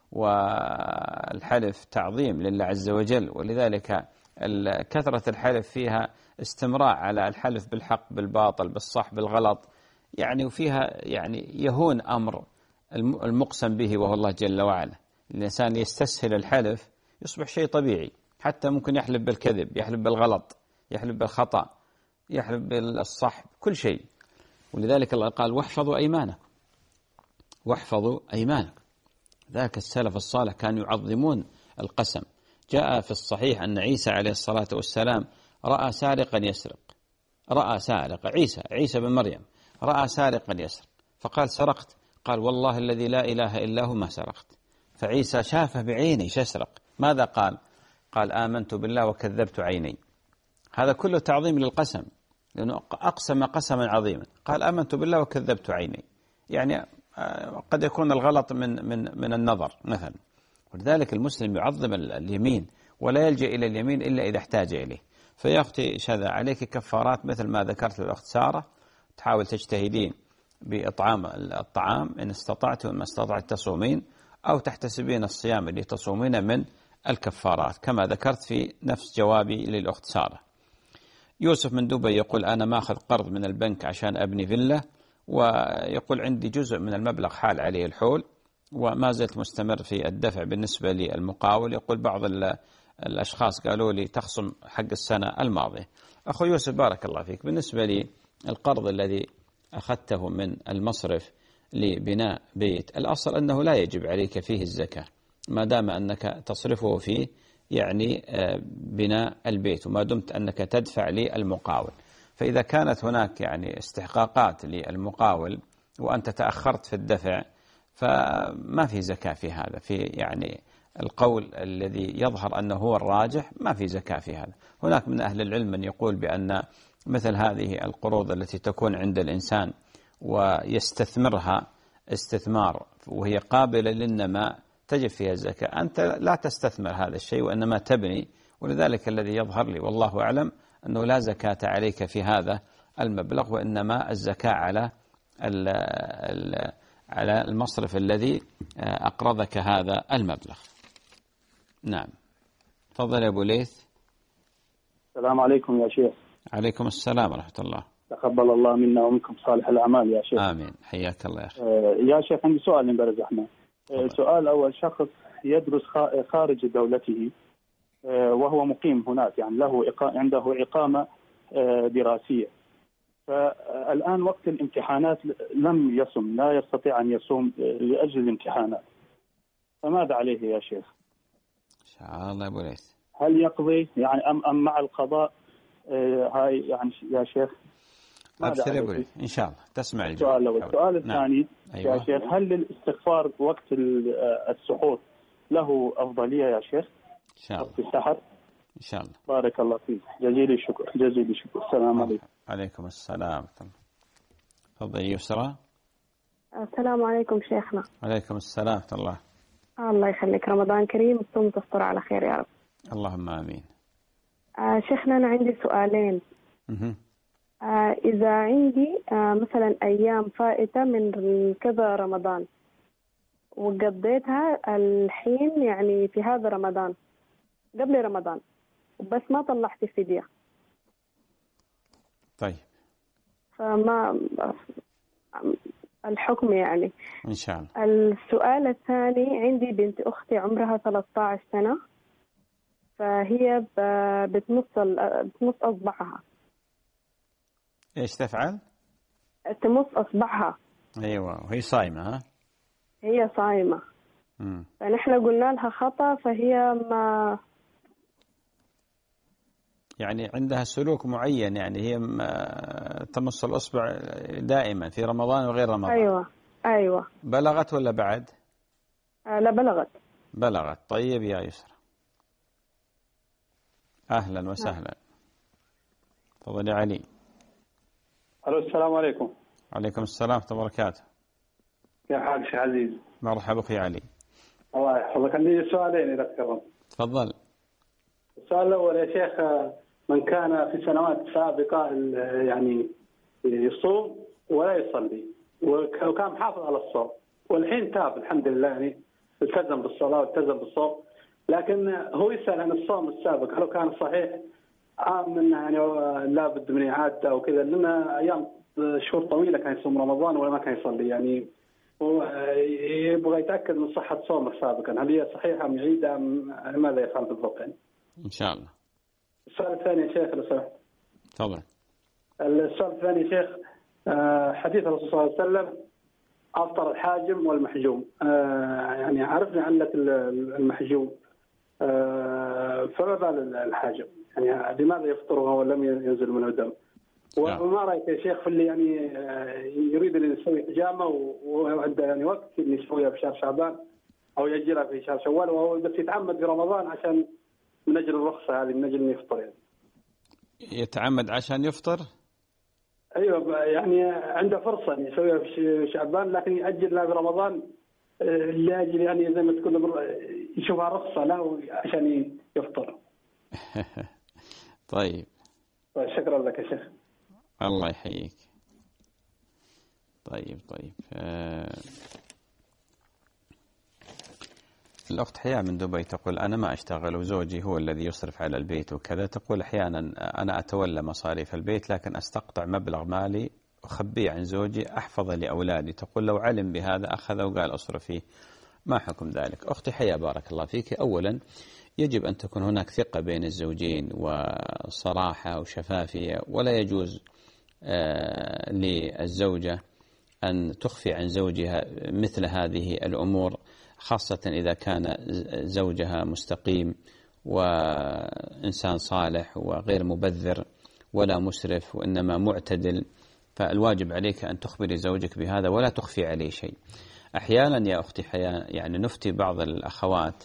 والحلف تعظيم لله عز وجل، ولذلك كثرة الحلف فيها استمراء على الحلف بالحق بالباطل بالصح بالغلط، يعني وفيها يعني يهون أمر المقسم به وهو الله جل وعلا. الإنسان يستسهل الحلف يصبح شيء طبيعي، حتى ممكن يحلف بالكذب، يحلف بالغلط، يحلف بالخطأ، يحلف بالصح، كل شيء. ولذلك الله قال: واحفظوا أيمانكم، واحفظوا أيمانكم. ذاك السلف الصالح كانوا يعظمون القسم. جاء في الصحيح أن عيسى عليه الصلاة والسلام رأى سارقا يسرق، رأى سارق عيسى عيسى بن مريم رأى سارقا يسرق، فقال: سرقت؟ قال: والله الذي لا إله إلا هو ما سرقت. فعيسى شافه بعيني يسرق، ماذا قال؟ قال: آمنت بالله وكذبت عيني. هذا كله تعظيم للقسم، لأنه أقسم قسما عظيما. قال: آمنت بالله وكذبت عيني، يعني قد يكون الغلط من من من النظر مثلا. ولذلك المسلم يعظم اليمين ولا يلجأ إلى اليمين إلا إذا احتاج إليه. فيا أختي شذا، عليك كفارات مثل ما ذكرت للأخت سارة، تحاول تجتهدين بإطعام الطعام إن استطعت، وما استطعت تصومين، أو تحتسبين الصيام اللي تصومين من الكفارات كما ذكرت في نفس جوابي للأخت سارة. يوسف من دبي يقول: أنا ماخذ قرض من البنك عشان أبني فيلا، ويقول عندي جزء من المبلغ حال عليه الحول، وما زلت مستمر في الدفع بالنسبة للمقاول. يقول بعض الأشخاص قالوا لي تخصم حق السنة الماضية. أخو يوسف بارك الله فيك، بالنسبة لي القرض الذي أخذته من المصرف لبناء بيت، الأصل أنه لا يجب عليك فيه الزكاة ما دام أنك تصرفه فيه يعني بناء البيت، وما دمت أنك تدفع للمقاول. فإذا كانت هناك يعني استحقاقات للمقاول وأنت تأخرت في الدفع فما في زكاة في هذا. في يعني القول الذي يظهر أنه هو الراجح ما في زكاة في هذا. هناك من أهل العلم من يقول بأن مثل هذه القروض التي تكون عند الإنسان ويستثمرها استثمار وهي قابلة للنماء تجب فيها الزكاة. أنت لا تستثمر هذا الشيء وإنما تبني، ولذلك الذي يظهر لي والله أعلم أنه لا زكاة عليك في هذا المبلغ، وإنما الزكاة على على المصرف الذي أقرضك هذا المبلغ. نعم، تفضل يا أبو ليث. السلام عليكم يا شيخ. عليكم السلام ورحمة الله. تقبل الله منا ومنكم صالح الأعمال يا شيخ. آمين، حياك الله يا أخي. آه يا شيخ عندي سؤال لمبارز أحمد. آه سؤال أول، شخص يدرس خارج دولته آه وهو مقيم هناك، يعني له عنده إقامة آه دراسية، فالآن وقت الامتحانات لم يصم، لا يستطيع أن يصوم لأجل الامتحانات، فماذا عليه يا شيخ؟ إن شاء الله يا أبو ليث. هل يقضي يعني أم, أم مع القضاء آه هاي يعني يا شيخ؟ أبشر يا أبو ليث إن شاء الله تسمع الجواب. السؤال السؤال الثاني نعم. أيوة. يا شيخ، هل الاستغفار وقت السحور له أفضلية يا شيخ؟ إن شاء الله. وقت السحر إن شاء الله. بارك الله فيك، جزيل الشكر جزيل الشكر. السلام عليكم. عليكم السلام. تفضل يسرى. السلام عليكم شيخنا. عليكم السلام ورحمة الله. الله يخليك، رمضان كريم تصوم تفطر على خير يا رب. اللهم آمين. آه شيخنا أنا عندي سؤالين. مه. آه إذا عندي آه مثلا أيام فائتة من كذا رمضان وقضيتها الحين يعني في هذا رمضان قبل رمضان بس ما طلعت فدية، طيب فما الحكم يعني؟ إن شاء الله. السؤال الثاني، عندي بنت أختي عمرها ثلاثة عشر سنة، فهي بتمص بتمص أصبعها. إيش تفعل؟ تمص أصبعها. أيوة، وهي صايمة. ها؟ هي صايمة. مم. فنحن قلنا لها خطأ، فهي ما يعني عندها سلوك معين، يعني هي تمص الأصبع دائما في رمضان وغير رمضان. أيوة أيوة. بلغت ولا بعد؟ آه لا بلغت. بلغت. طيب يا يسرى، أهلا وسهلا. تفضل يا علي. ألو السلام عليكم. عليكم السلام ورحمة الله وبركاته. يا حاج شيخ عزيز. مرحبا أخي علي. الله يحفظك، عندي سؤالين إذا تكرمت. تفضل. السؤال الأول يا شيخ، من كان في سنوات سابقة يعني يصوم ولا يصلي، وكان محافظ على الصوم، والحين تاب الحمد لله، يعني التزم بالصلاة والتزم بالصوم، لكن هو يسأل عن الصوم السابق هل كان صحيح عام من يعني لابد من إعادته أو كذا، لأن أيام شهور طويلة كان يصوم رمضان ولا ما كان يصلي، يعني يبغى يتأكد من صحة صومه سابقا، هل هي صحيحة أم يعيدها أم ماذا يفعل بالضبط يعني؟ إن شاء الله. السؤال الثاني يا شيخ لو سمحت. تفضل. السؤال الثاني يا شيخ، حديث الرسول صلى الله عليه وسلم أفطر الحاجم والمحجوم، يعني عرفنا علة المحجوم، فما بال الحاجم؟ يعني لماذا يفطر وهو لم ينزل منه دم؟ وما رأيك يا شيخ في اللي يعني يريد أن يسوي حجامة وعنده يعني وقت أن يسويها في شهر شعبان أو يأجلها في شهر شوال، وهو بس يتعمد في رمضان عشان من أجل الرخصة هذه، من أجل أن يفطر يعني. يتعمد عشان يفطر؟ أيوة، يعني عنده فرصة أن يسويها في شعبان لكن يأجل لها في رمضان لأجل يعني زي ما تقول يشوفها رخصة له عشان يفطر. طيب. شكرا لك يا شيخ. الله يحييك. طيب طيب آه... الأخت حياة من دبي تقول أنا ما أشتغل وزوجي هو الذي يصرف على البيت وكذا. تقول أحيانا أنا أتولى مصاريف البيت لكن أستقطع مبلغ مالي أخبيه عن زوجي أحفظه لأولادي. تقول لو علم بهذا أخذ وقال أصرف فيه، ما حكم ذلك؟ أختي حياة بارك الله فيك، أولا يجب أن تكون هناك ثقة بين الزوجين وصراحة وشفافية، ولا يجوز آه للزوجة أن تخفي عن زوجها مثل هذه الأمور، خاصة إذا كان زوجها مستقيم وإنسان صالح وغير مبذر ولا مسرف وإنما معتدل، فالواجب عليك أن تخبري زوجك بهذا ولا تخفي عليه شيء. أحيانا يا أختي حياة يعني نفتي بعض الأخوات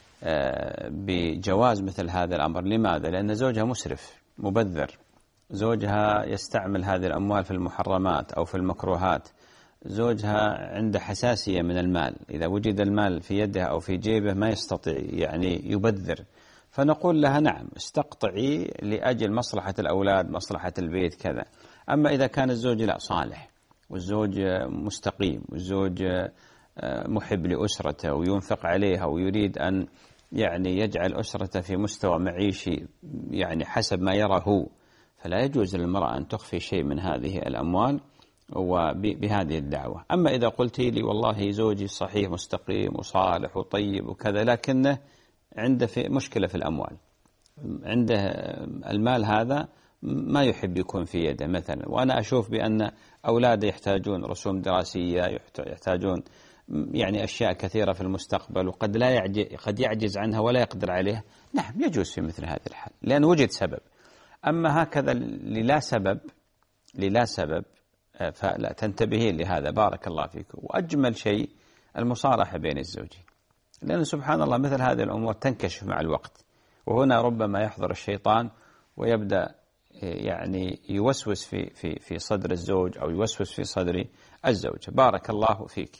بجواز مثل هذا الأمر. لماذا؟ لأن زوجها مسرف مبذر، زوجها يستعمل هذه الأموال في المحرمات أو في المكروهات، زوجها عنده حساسية من المال، إذا وجد المال في يده أو في جيبه ما يستطيع يعني يبذر، فنقول لها نعم استقطعي لأجل مصلحة الأولاد مصلحة البيت كذا. أما إذا كان الزوج لا صالح والزوج مستقيم والزوج محب لأسرته وينفق عليها ويريد أن يعني يجعل أسرته في مستوى معيشي يعني حسب ما يرى هو، فلا يجوز للمرأة أن تخفي شيء من هذه الأموال وبهذه الدعوة. أما إذا قلت لي والله زوجي صحيح مستقيم وصالح وطيب وكذا لكنه عنده في مشكلة في الأموال، عنده المال هذا ما يحب يكون في يده مثلا، وأنا أشوف بأن أولاده يحتاجون رسوم دراسية، يحتاجون يعني أشياء كثيرة في المستقبل وقد لا يعجز قد يعجز عنها ولا يقدر عليها، نعم يجوز في مثل هذه الحال لأن وجد سبب. أما هكذا للا سبب للا سبب فلا تنتبهين لهذا. بارك الله فيك. وأجمل شيء المصارحة بين الزوجين، لأن سبحان الله مثل هذه الأمور تنكشف مع الوقت، وهنا ربما يحضر الشيطان ويبدأ يعني يوسوس في في في صدر الزوج أو يوسوس في صدر الزوجة. بارك الله فيك.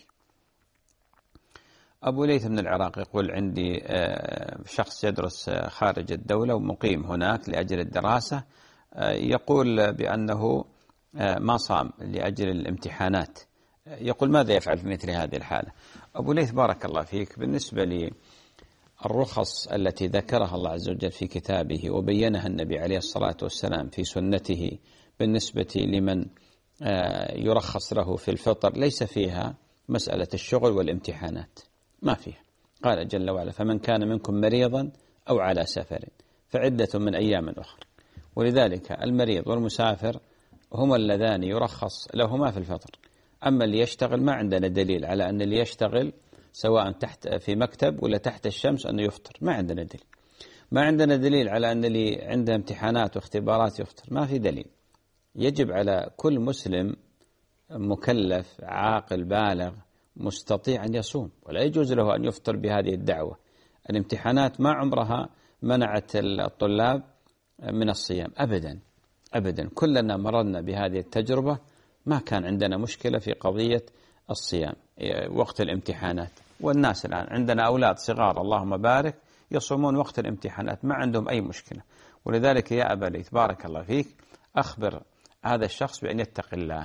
أبو ليث من العراق يقول عندي شخص يدرس خارج الدولة ومقيم هناك لأجل الدراسة، يقول بأنه ما صام لأجل الامتحانات، يقول ماذا يفعل في مثل هذه الحالة؟ أبو ليث بارك الله فيك، بالنسبة للرخص التي ذكرها الله عز وجل في كتابه وبينها النبي عليه الصلاة والسلام في سنته بالنسبة لمن يرخص له في الفطر ليس فيها مسألة الشغل والامتحانات، ما فيها. قال جل وعلا فمن كان منكم مريضا أو على سفر فعدة من أيام أخرى. ولذلك المريض والمسافر هما اللذان يرخص لهما في الفطر. أما اللي يشتغل ما عندنا دليل على أن اللي يشتغل سواء تحت في مكتب ولا تحت الشمس أنه يفطر، ما عندنا دليل. ما عندنا دليل على أن اللي عنده امتحانات واختبارات يفطر، ما في دليل. يجب على كل مسلم مكلف عاقل بالغ مستطيع أن يصوم، ولا يجوز له أن يفطر بهذه الدعوة. الامتحانات ما عمرها منعت الطلاب من الصيام أبدا أبدا، كلنا مررنا بهذه التجربة، ما كان عندنا مشكلة في قضية الصيام وقت الامتحانات. والناس الآن عندنا أولاد صغار اللهم بارك يصومون وقت الامتحانات ما عندهم أي مشكلة. ولذلك يا أبا ليث بارك الله فيك أخبر هذا الشخص بأن يتقي الله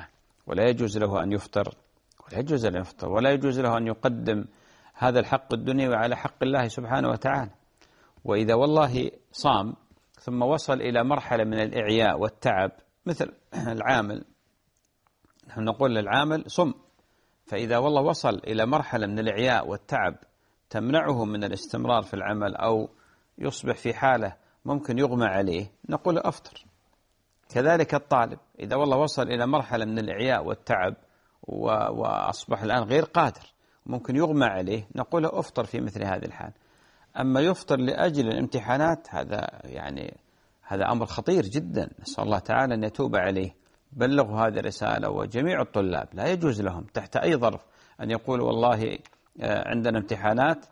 ولا يجوز له أن يفطر، ولا يجوز له أن يفطر، ولا يجوز له أن يقدم هذا الحق الدنيوي على حق الله سبحانه وتعالى. وإذا والله صام ثم وصل إلى مرحلة من الإعياء والتعب، مثل العامل، نحن نقول للعامل صم، فإذا والله وصل إلى مرحلة من الإعياء والتعب تمنعه من الاستمرار في العمل أو يصبح في حالة ممكن يغمى عليه، نقول أفطر. كذلك الطالب إذا والله وصل إلى مرحلة من الإعياء والتعب وأصبح الآن غير قادر ممكن يغمى عليه، نقول أفطر في مثل هذه الحال. أما يفطر لأجل الامتحانات هذا يعني هذا أمر خطير جدا، نسأل الله تعالى أن يتوب عليه. بلغوا هذه الرسالة، وجميع الطلاب لا يجوز لهم تحت أي ظرف أن يقولوا والله عندنا امتحانات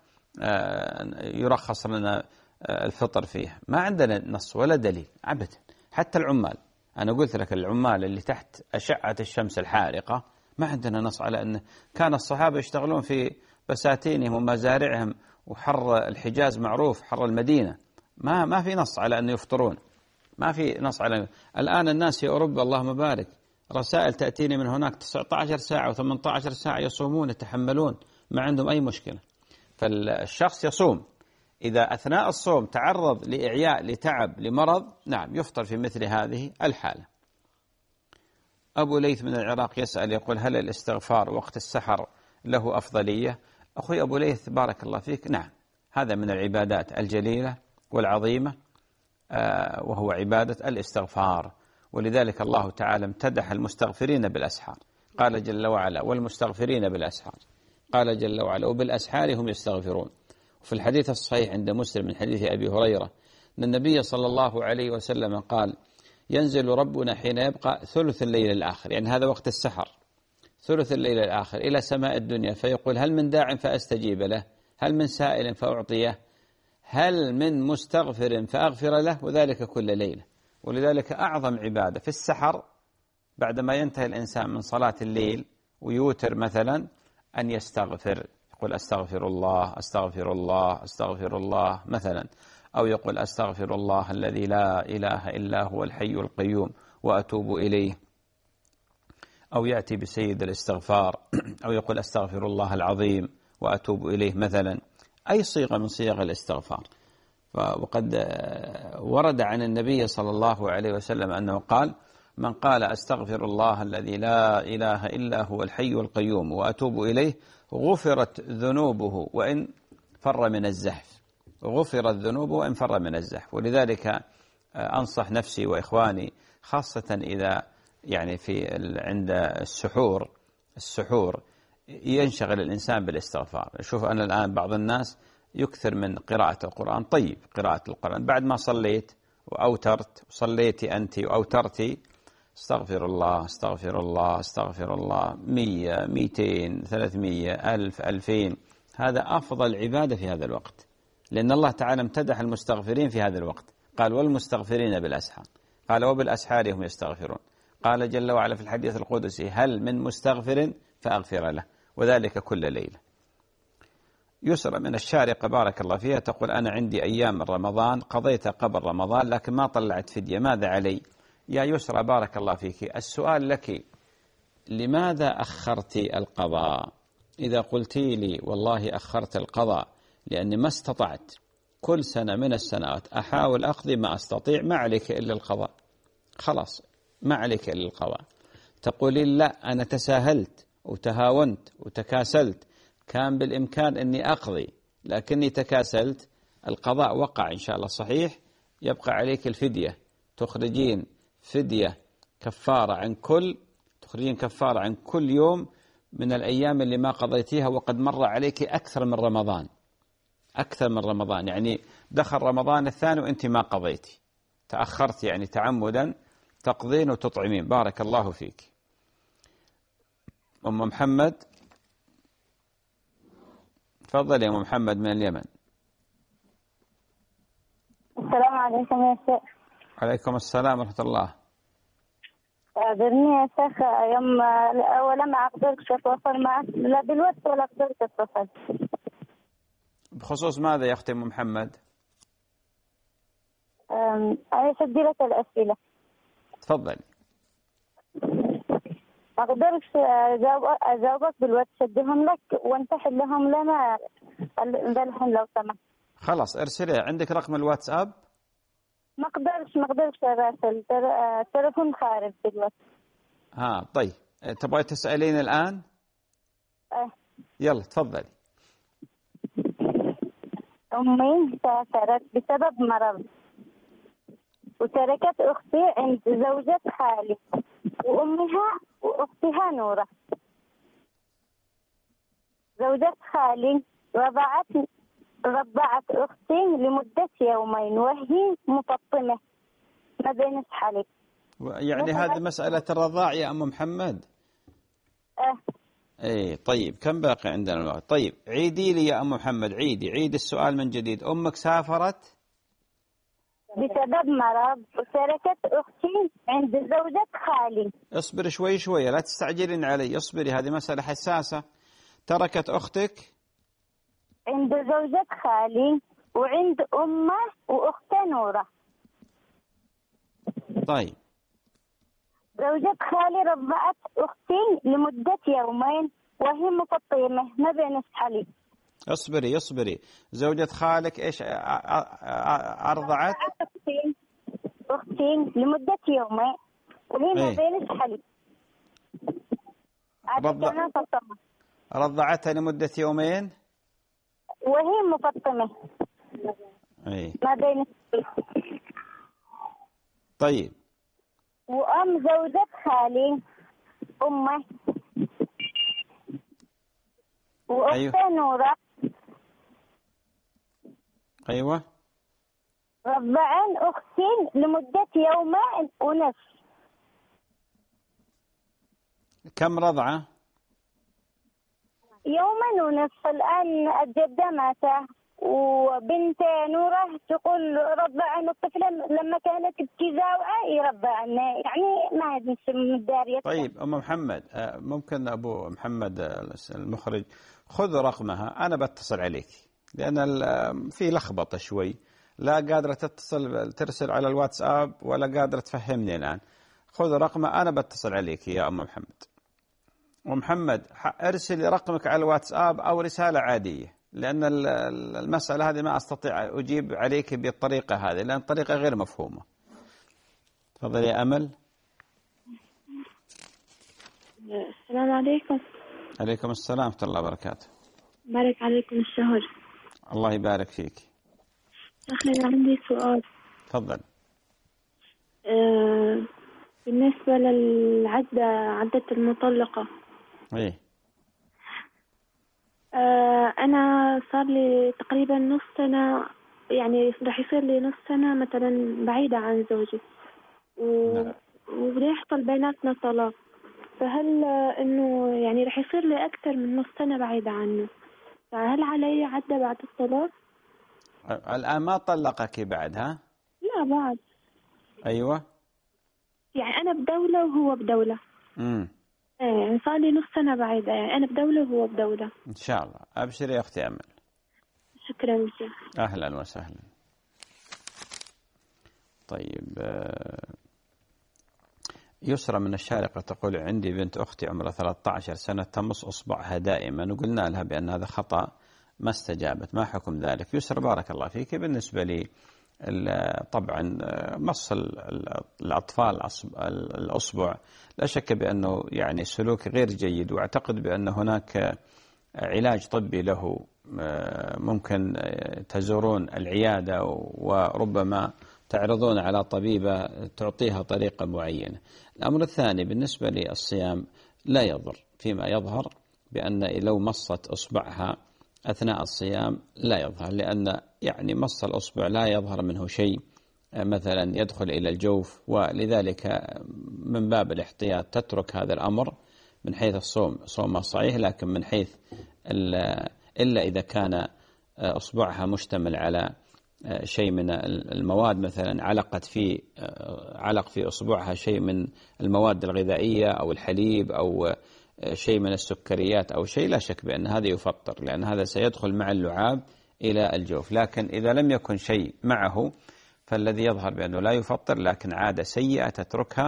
يرخص لنا الفطر فيها، ما عندنا نص ولا دليل أبدا. حتى العمال، أنا قلت لك العمال اللي تحت أشعة الشمس الحارقة ما عندنا نص على أن كان الصحابة يشتغلون في بساتينهم ومزارعهم، وحر الحجاز معروف حر المدينة، ما ما في نص على أن يفطرون، ما في نص على. الآن الناس في أوروبا اللهم بارك رسائل تأتيني من هناك تسعة عشر ساعة وثمانية عشر ساعة يصومون يتحملون، ما عندهم أي مشكلة. فالشخص يصوم، إذا أثناء الصوم تعرض لإعياء لتعب لمرض، نعم يفطر في مثل هذه الحالة. أبو ليث من العراق يسأل يقول هل الاستغفار وقت السحر له أفضلية؟ أخوي أبو ليث بارك الله فيك، نعم هذا من العبادات الجليلة والعظيمة، وهو عبادة الاستغفار. ولذلك الله تعالى امتدح المستغفرين بالأسحار، قال جل وعلا والمستغفرين بالأسحار، قال جل وعلا وبالأسحار هم يستغفرون. وفي الحديث الصحيح عند مسلم من حديث أبي هريرة أن النبي صلى الله عليه وسلم قال ينزل ربنا حين يبقى ثلث الليل الآخر، يعني هذا وقت السحر، ثلث الليل الآخر، إلى سماء الدنيا فيقول هل من داع فأستجيب له، هل من سائل فأعطيه، هل من مستغفر فأغفر له، وذلك كل ليلة. ولذلك أعظم عبادة في السحر بعدما ينتهي الإنسان من صلاة الليل ويوتر مثلا أن يستغفر، يقول أستغفر الله أستغفر الله أستغفر الله مثلا، أو يقول أستغفر الله الذي لا إله إلا هو الحي القيوم وأتوب إليه، أو يأتي بسيد الاستغفار، أو يقول أستغفر الله العظيم وأتوب إليه مثلا، أي صيغة من صيغ الاستغفار. وقد ورد عن النبي صلى الله عليه وسلم أنه قال من قال أستغفر الله الذي لا إله إلا هو الحي القيوم وأتوب إليه غفرت ذنوبه وإن فر من الزحف، غفرت ذنوبه وإن فر من الزحف. ولذلك أنصح نفسي وإخواني خاصة إذا يعني في عند السحور السحور ينشغل الإنسان بالاستغفار. شوف أنا الآن بعض الناس يكثر من قراءة القرآن، طيب قراءة القرآن بعد ما صليت وأوترت، صليتي أنت وأوترتي، استغفر الله استغفر الله استغفر الله مية ميتين ثلاثمية ألف ألفين، هذا أفضل عبادة في هذا الوقت، لأن الله تعالى امتدح المستغفرين في هذا الوقت، قال والمستغفرين بالأسحار، قال وبالأسحار هم يستغفرون، قال جل وعلا في الحديث القدسي هل من مستغفر فأغفر له، وذلك كل ليلة. يسرى من الشارقة بارك الله فيها تقول أنا عندي أيام رمضان قضيتها قبل رمضان لكن ما طلعت فدية، ماذا علي؟ يا يسرى بارك الله فيك، السؤال لك لماذا أخرت القضاء؟ إذا قلتي لي والله أخرت القضاء لأني ما استطعت، كل سنة من السنوات أحاول أقضي ما أستطيع، ما عليك إلا القضاء، خلاص ما عليك إلا القضاء. تقولي لا أنا تساهلت وتهاونت وتكاسلت، كان بالإمكان أني أقضي لكني تكاسلت، القضاء وقع إن شاء الله صحيح، يبقى عليك الفدية، تخرجين فدية كفارة عن كل تخرجين كفارة عن كل يوم من الأيام اللي ما قضيتيها وقد مر عليك أكثر من رمضان، أكثر من رمضان، يعني دخل رمضان الثاني وأنت ما قضيتي، تأخرت يعني تعمدا تقضين وتطعمين. بارك الله فيك. أم محمد تفضل يا أم محمد من اليمن. السلام عليكم يا شيخ. عليكم السلام ورحمة الله. أعذرني يا شيخ، يوم ولا ما أقدرش أتواصل معك لا بالوقت ولا أقدرش أتصل. بخصوص ماذا يا أختي أم محمد؟ أنا سجلت الأسئلة. تفضل. ما أقدرش أجاوبك بالوقت، أديهم لك وانتحل لهم لنا بالحين لو سمحت. خلاص ارسلي. عندك رقم الواتساب؟ ما أقدرش ما أقدرش أراسل، تلفون خارج دلوقتي. ها طيب، تبغي تسألين الآن؟ أه. يلا تفضلي. أمي سافرت بسبب مرض وتركت أختي عند زوجة خالي وأمها وأختها نورة. زوجة خالي رضعت رضعت أختي لمدة يومين وهي مفطمة ما بين الحليب. يعني هذه مسألة الرضاع يا أم محمد؟ أه. اي طيب، كم باقي عندنا الوقت؟ طيب عيدي لي يا أم محمد، عيدي عيد السؤال من جديد. أمك سافرت بسبب مرض وتركت أختي عند زوجة خالي. اصبري شوي شوي، لا تستعجلين علي، اصبري، هذه مسألة حساسة. تركت أختك عند زوجة خالي وعند أمه وأخته نورة. طيب زوجة خالي رضعت أختي لمدة يومين وهي مفطمة ما بين الحليب. اصبري اصبري، زوجة خالك ايش أرضعت؟ أختي أختي لمدة يومين وهي ما بين الحليب. رضع... رضعتها لمدة يومين وهي مفطمة اي ما بين الحليب. طيب وأم زوجة خالي أمه وأخته أيوة. نورة أيوة رضعن أختي لمدة يومين ونصف. كم رضعة؟ يومين ونصف. الآن الجدة ماتت وبنت نورة تقول رضعن الطفلة لما كانت بتزاوعة يرضعن، يعني ما نسمى الدارية. طيب أم محمد، ممكن أبو محمد المخرج خذ رقمها، أنا بتصل عليك لأن في لخبطة شوي، لا قادرة تتصل ترسل على الواتساب ولا قادرة تفهمني الآن. خذ رقمها، أنا بتصل عليك يا أم محمد. ومحمد ارسل رقمك على الواتساب أو رسالة عادية، لأن المسألة هذه ما أستطيع أجيب عليك بالطريقة هذه لأن الطريقة غير مفهومة. تفضلي يا أمل. السلام عليكم. عليكم السلام ورحمة الله وبركاته. بارك عليكم الشهر. الله يبارك فيك. أخي عندي سؤال. تفضل. أه بالنسبة للعدة، عدة المطلقة. إيه. أه أنا صار لي تقريبا نص سنة، يعني راح يصير لي نص سنة مثلا بعيدة عن زوجي و... نعم. وبده يحصل بيناتنا طلاق، فهل إنه يعني راح يصير لي أكثر من نص سنة بعيدة عنه، فهل علي عدة بعد الطلاق؟ الآن ما طلقك بعد؟ ها؟ لا بعد. أيوة. يعني أنا بدولة وهو بدولة. امم إيه صار لي نص سنة بعيدة، يعني أنا بدولة وهو بدولة. إن شاء الله. أبشري يا أختي أمل. شكرا شيخ. أهلا وسهلا. طيب يسرى من الشارقة تقول عندي بنت أختي عمرها ثلاثة عشر سنة تمص أصبعها دائما وقلنا لها بأن هذا خطأ ما استجابت، ما حكم ذلك؟ يسرى بارك الله فيك. بالنسبة لي طبعا مص الأطفال الأصبع لا شك بأنه يعني سلوك غير جيد، وأعتقد بأن هناك علاج طبي له، ممكن تزورون العيادة وربما تعرضون على طبيبة تعطيها طريقة معينة. الأمر الثاني بالنسبة للصيام لا يضر، فيما يظهر بأن لو مصت أصبعها أثناء الصيام لا يظهر، لأن يعني مص الأصبع لا يظهر منه شيء مثلا يدخل إلى الجوف، ولذلك من باب الاحتياط تترك هذا الأمر من حيث الصوم، صومها صحيح، لكن من حيث إلا إذا كان أصبعها مشتمل على شيء من المواد، مثلا علقت في علق في أصبعها شيء من المواد الغذائية أو الحليب أو شيء من السكريات أو شيء، لا شك بأن هذا يفطر، لأن هذا سيدخل مع اللعاب إلى الجوف. لكن إذا لم يكن شيء معه فالذي يظهر بأنه لا يفطر، لكن عادة سيئة تتركها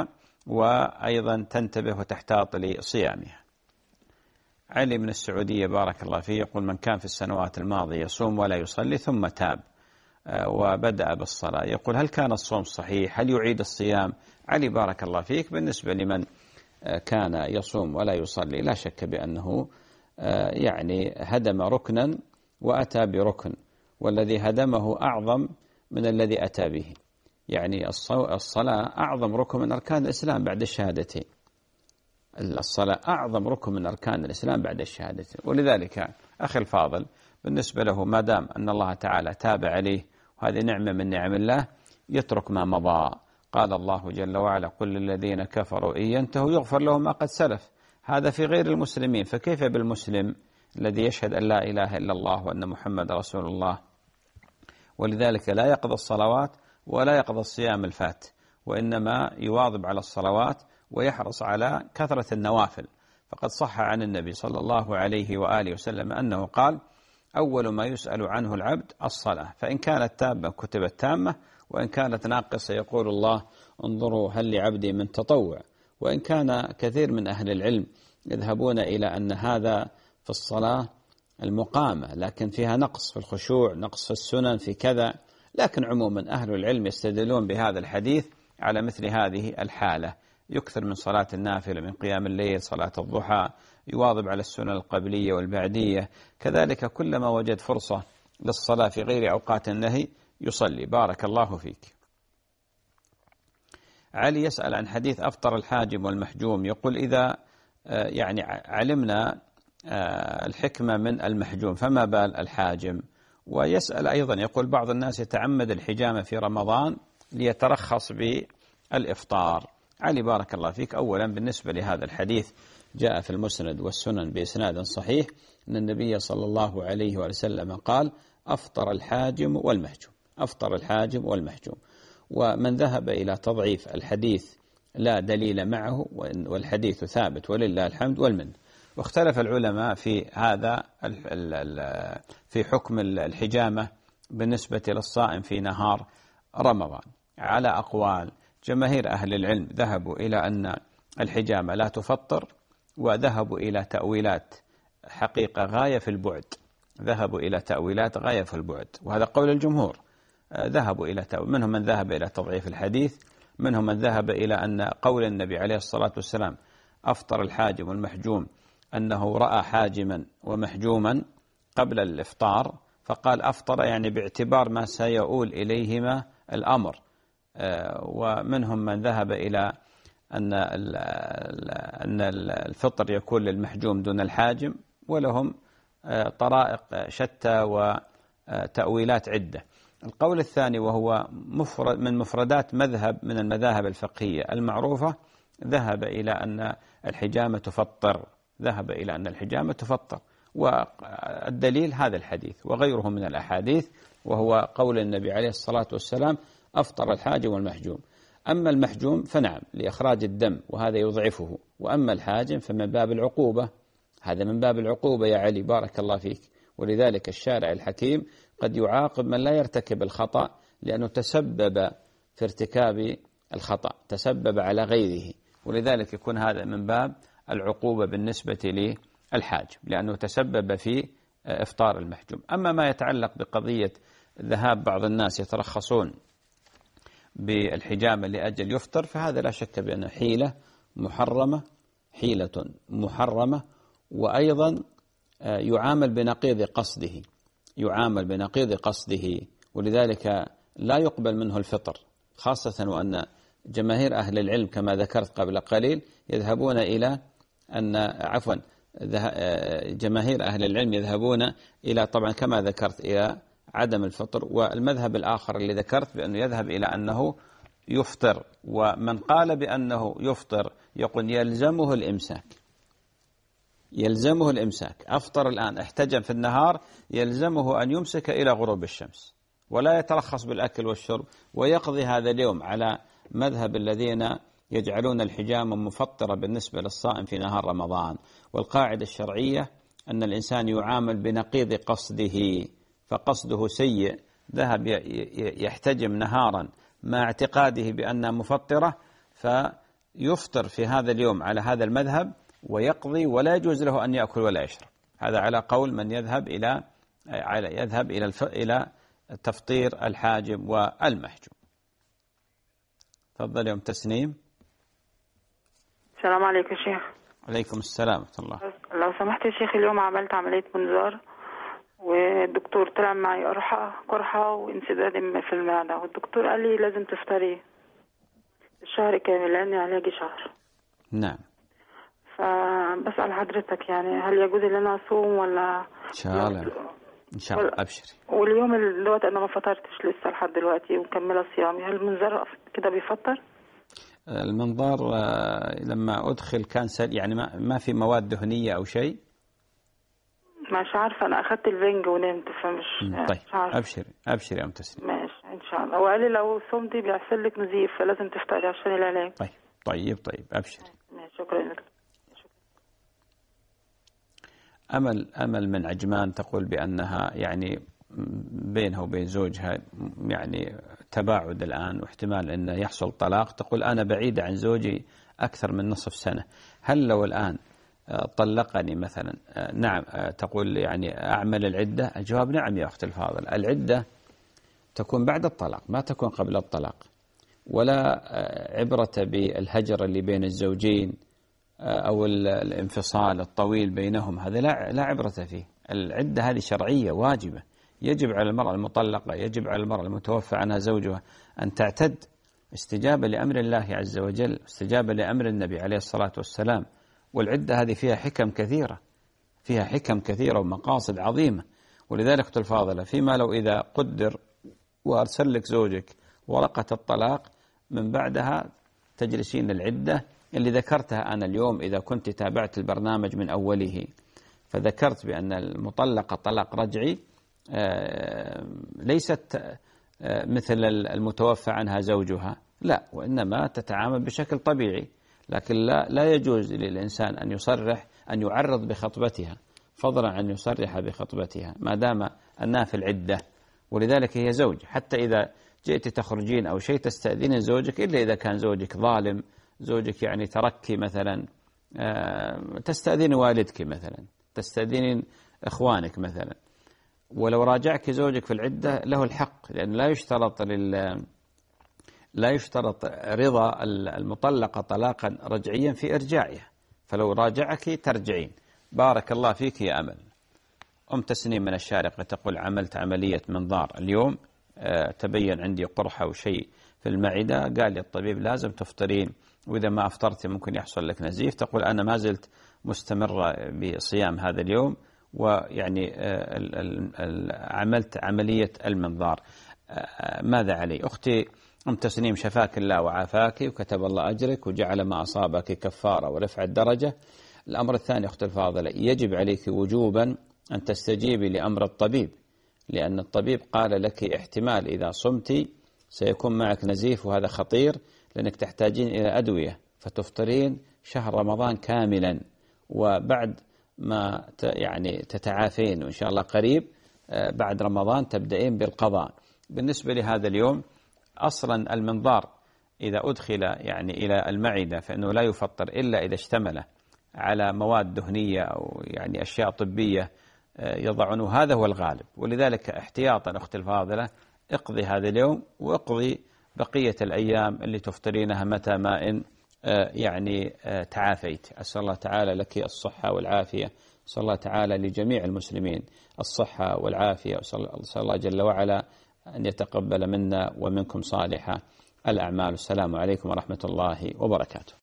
وأيضا تنتبه وتحتاط لصيامها. علي من السعودية بارك الله فيه يقول: من كان في السنوات الماضية يصوم ولا يصلي ثم تاب وبدأ بالصلاة، يقول: هل كان الصوم صحيح؟ هل يعيد الصيام؟ علي بارك الله فيك، بالنسبة لمن كان يصوم ولا يصلي لا شك بأنه يعني هدم ركنا وأتى بركن، والذي هدمه أعظم من الذي أتى به. يعني الصلاة أعظم ركن من أركان الإسلام بعد الشهادتين. الصلاة أعظم ركن من أركان الإسلام بعد الشهادتين، ولذلك أخي الفاضل بالنسبة له ما دام أن الله تعالى تاب عليه وهذه نعمة من نعم الله يترك ما مضى. قال الله جل وعلا: قل للذين كفروا إن ينتهوا يغفر لهم ما قد سلف. هذا في غير المسلمين، فكيف بالمسلم الذي يشهد أن لا إله إلا الله وأن محمد رسول الله؟ ولذلك لا يقضي الصلوات ولا يقضي الصيام الفات، وإنما يواظب على الصلوات ويحرص على كثرة النوافل. فقد صح عن النبي صلى الله عليه وآله وسلم أنه قال: أول ما يسأل عنه العبد الصلاة، فإن كانت تامة كتبت تامة، وإن كانت ناقصة يقول الله: انظروا هل لعبدي من تطوع. وإن كان كثير من أهل العلم يذهبون إلى أن هذا في الصلاة المقامة لكن فيها نقص في الخشوع، نقص في السنن، في كذا، لكن عموما أهل العلم يستدلون بهذا الحديث على مثل هذه الحالة. يكثر من صلاة النافلة، من قيام الليل، صلاة الضحى، يواظب على السنن القبلية والبعدية، كذلك كلما وجد فرصة للصلاة في غير أوقات النهي يصلي. بارك الله فيك. علي يسأل عن حديث أفطر الحاجم والمحجوم، يقول: إذا يعني علمنا الحكمة من المحجوم فما بال الحاجم؟ ويسأل أيضا يقول: بعض الناس يتعمد الحجامة في رمضان ليترخص بالإفطار. علي بارك الله فيك، أولا بالنسبة لهذا الحديث جاء في المسند والسنن بإسناد صحيح أن النبي صلى الله عليه وسلم قال: أفطر الحاجم والمحجوم، أفطر الحاجم والمحجوم. ومن ذهب إلى تضعيف الحديث لا دليل معه، والحديث ثابت ولله الحمد والمن. واختلف العلماء في هذا في حكم الحجامة بالنسبة للصائم في نهار رمضان على أقوال. جماهير أهل العلم ذهبوا إلى أن الحجامة لا تفطر، وذهبوا إلى تأويلات حقيقة غاية في البعد، ذهبوا إلى تأويلات غاية في البعد، وهذا قول الجمهور. ذهبوا إلى تأويل، منهم من ذهب إلى تضعيف الحديث، منهم من ذهب إلى أن قول النبي عليه الصلاة والسلام: أفطر الحاجم والمحجوم، أنه رأى حاجما ومحجوما قبل الإفطار فقال أفطر، يعني باعتبار ما سيؤول إليهما الأمر. ومنهم من ذهب إلى أن أن الفطر يكون للمحجوم دون الحاجم، ولهم طرائق شتى وتأويلات عدة. القول الثاني وهو مفرد من مفردات مذهب من المذاهب الفقهية المعروفة، ذهب إلى أن الحجامة تفطر، ذهب إلى أن الحجامة تفطر، والدليل هذا الحديث وغيره من الأحاديث، وهو قول النبي عليه الصلاة والسلام: أفطر الحاجم والمحجوم. أما المحجوم فنعم لإخراج الدم وهذا يضعفه، وأما الحاجم فمن باب العقوبة، هذا من باب العقوبة يا علي بارك الله فيك. ولذلك الشارع الحكيم قد يعاقب من لا يرتكب الخطأ لأنه تسبب في ارتكاب الخطأ، تسبب على غيره، ولذلك يكون هذا من باب العقوبة بالنسبة للحاجم لأنه تسبب في إفطار المحجوم. أما ما يتعلق بقضية ذهاب بعض الناس يترخصون بالحجامة لأجل يفطر، فهذا لا شك بأنه حيلة محرمة، حيلة محرمة، وأيضا يعامل بنقيض قصده، يعامل بنقيض قصده، ولذلك لا يقبل منه الفطر، خاصة وأن جماهير أهل العلم كما ذكرت قبل قليل يذهبون إلى أن عفوا جماهير أهل العلم يذهبون إلى طبعا كما ذكرت إلى عدم الفطر، والمذهب الآخر اللي ذكرت بأنه يذهب إلى أنه يفطر. ومن قال بأنه يفطر يقول يلزمه الإمساك، يلزمه الإمساك، أفطر الآن احتجم في النهار يلزمه أن يمسك إلى غروب الشمس ولا يترخص بالأكل والشرب، ويقضي هذا اليوم على مذهب الذين يجعلون الحجامة مفطرة بالنسبة للصائم في نهار رمضان. والقاعدة الشرعية أن الإنسان يعامل بنقيض قصده، فقصده سيء، ذهب يحتجم نهارا مع اعتقاده بأنها مفطرة، يفطر في هذا اليوم على هذا المذهب ويقضي، ولا يجوز له أن يأكل ولا يشرب. هذا على قول من يذهب إلى على يذهب إلى الف... إلى تفطير الحاجب والمحجوم. تفضل يا أم تسنيم. السلام عليكم شيخ. عليكم السلام ورحمة الله. لو سمحت يا شيخ، اليوم عملت عملية منظار والدكتور طلع معي قرحة قرحة وانسداد في المعدة، والدكتور قال لي لازم تفطري الشهر كامل لأني علاجي شهر. نعم. فبسأل حضرتك يعني هل يجوز ان انا اصوم ولا ان شاء الله؟ ان شاء الله ابشري. واليوم دلوقتي انا ما فطرتش لسه لحد دلوقتي ومكمله صيامي، هل المنظار كده بيفطر؟ المنظار لما ادخل كان سل يعني ما ما في مواد دهنيه او شيء؟ مش عارفه، انا اخذت البنج ونمت فمش طيب مش عارفه. ابشري ابشري يا ام تسنيم. ماشي ان شاء الله. وقال لي لو صمتي بيحصل لك نزيف فلازم تفطري عشان العلاج. طيب طيب طيب ابشري. ماشي شكرا لك. أمل أمل من عجمان تقول بأنها يعني بينها وبين زوجها يعني تباعد الآن واحتمال أنه يحصل طلاق. تقول أنا بعيدة عن زوجي أكثر من نصف سنة، هل لو الآن طلقني مثلا نعم تقول يعني أعمل العدة؟ الجواب نعم يا أختي الفاضل، العدة تكون بعد الطلاق ما تكون قبل الطلاق، ولا عبرة بالهجر اللي بين الزوجين أو الانفصال الطويل بينهم، هذا لا لا عبرة فيه. العدة هذه شرعية واجبة، يجب على المرأة المطلقة، يجب على المرأة المتوفى عنها زوجها أن تعتد استجابة لأمر الله عز وجل، استجابة لأمر النبي عليه الصلاة والسلام. والعدة هذه فيها حكم كثيرة، فيها حكم كثيرة ومقاصد عظيمة. ولذلك أختي الفاضلة، فيما لو إذا قدر وأرسل لك زوجك ورقة الطلاق، من بعدها تجلسين العدة اللي ذكرتها أنا اليوم. إذا كنت تابعت البرنامج من أوله فذكرت بأن المطلقة طلاق رجعي ليست مثل المتوفى عنها زوجها، لا، وإنما تتعامل بشكل طبيعي. لكن لا, لا يجوز للإنسان أن يصرح أن يعرض بخطبتها فضلا عن يصرح بخطبتها ما دام أنها في العدة. ولذلك هي زوج، حتى إذا جئت تخرجين أو شيء تستأذين زوجك، إلا إذا كان زوجك ظالم، زوجك يعني تركي مثلا، تستأذين والدك مثلا، تستأذين إخوانك مثلا. ولو راجعك زوجك في العدة له الحق، لأن لا يشترط لل لا يشترط رضا المطلقة طلاقا رجعيا في إرجاعها، فلو راجعك ترجعين. بارك الله فيك يا أمل. أم تسنيم من الشارقة تقول عملت عملية منظار اليوم، تبين عندي قرحة وشيء في المعدة، قال لي الطبيب لازم تفطرين، وإذا ما أفطرت ممكن يحصل لك نزيف. تقول أنا ما زلت مستمرة بصيام هذا اليوم، ويعني عملت عملية المنظار، ماذا علي؟ أختي أم تسنيم شفاك الله وعافاك وكتب الله أجرك وجعل ما أصابك كفارة ورفع الدرجة. الأمر الثاني أختي الفاضلة، يجب عليك وجوبا أن تستجيبي لأمر الطبيب، لأن الطبيب قال لك احتمال إذا صمتي سيكون معك نزيف، وهذا خطير لأنك تحتاجين إلى أدوية، فتفطرين شهر رمضان كاملا، وبعد ما يعني تتعافين وإن شاء الله قريب بعد رمضان تبدأين بالقضاء. بالنسبة لهذا اليوم، أصلا المنظار إذا أدخل يعني إلى المعدة فإنه لا يفطر إلا إذا اشتمل على مواد دهنية أو يعني أشياء طبية يضعونه، هذا هو الغالب. ولذلك احتياطا أختي الفاضلة اقضي هذا اليوم واقضي بقية الأيام اللي تفطرينها متى ما إن يعني تعافيت. أسأل الله تعالى لك الصحة والعافية، أسأل الله تعالى لجميع المسلمين الصحة والعافية، وأسأل الله جل وعلا أن يتقبل منا ومنكم صالح الأعمال. السلام عليكم ورحمة الله وبركاته.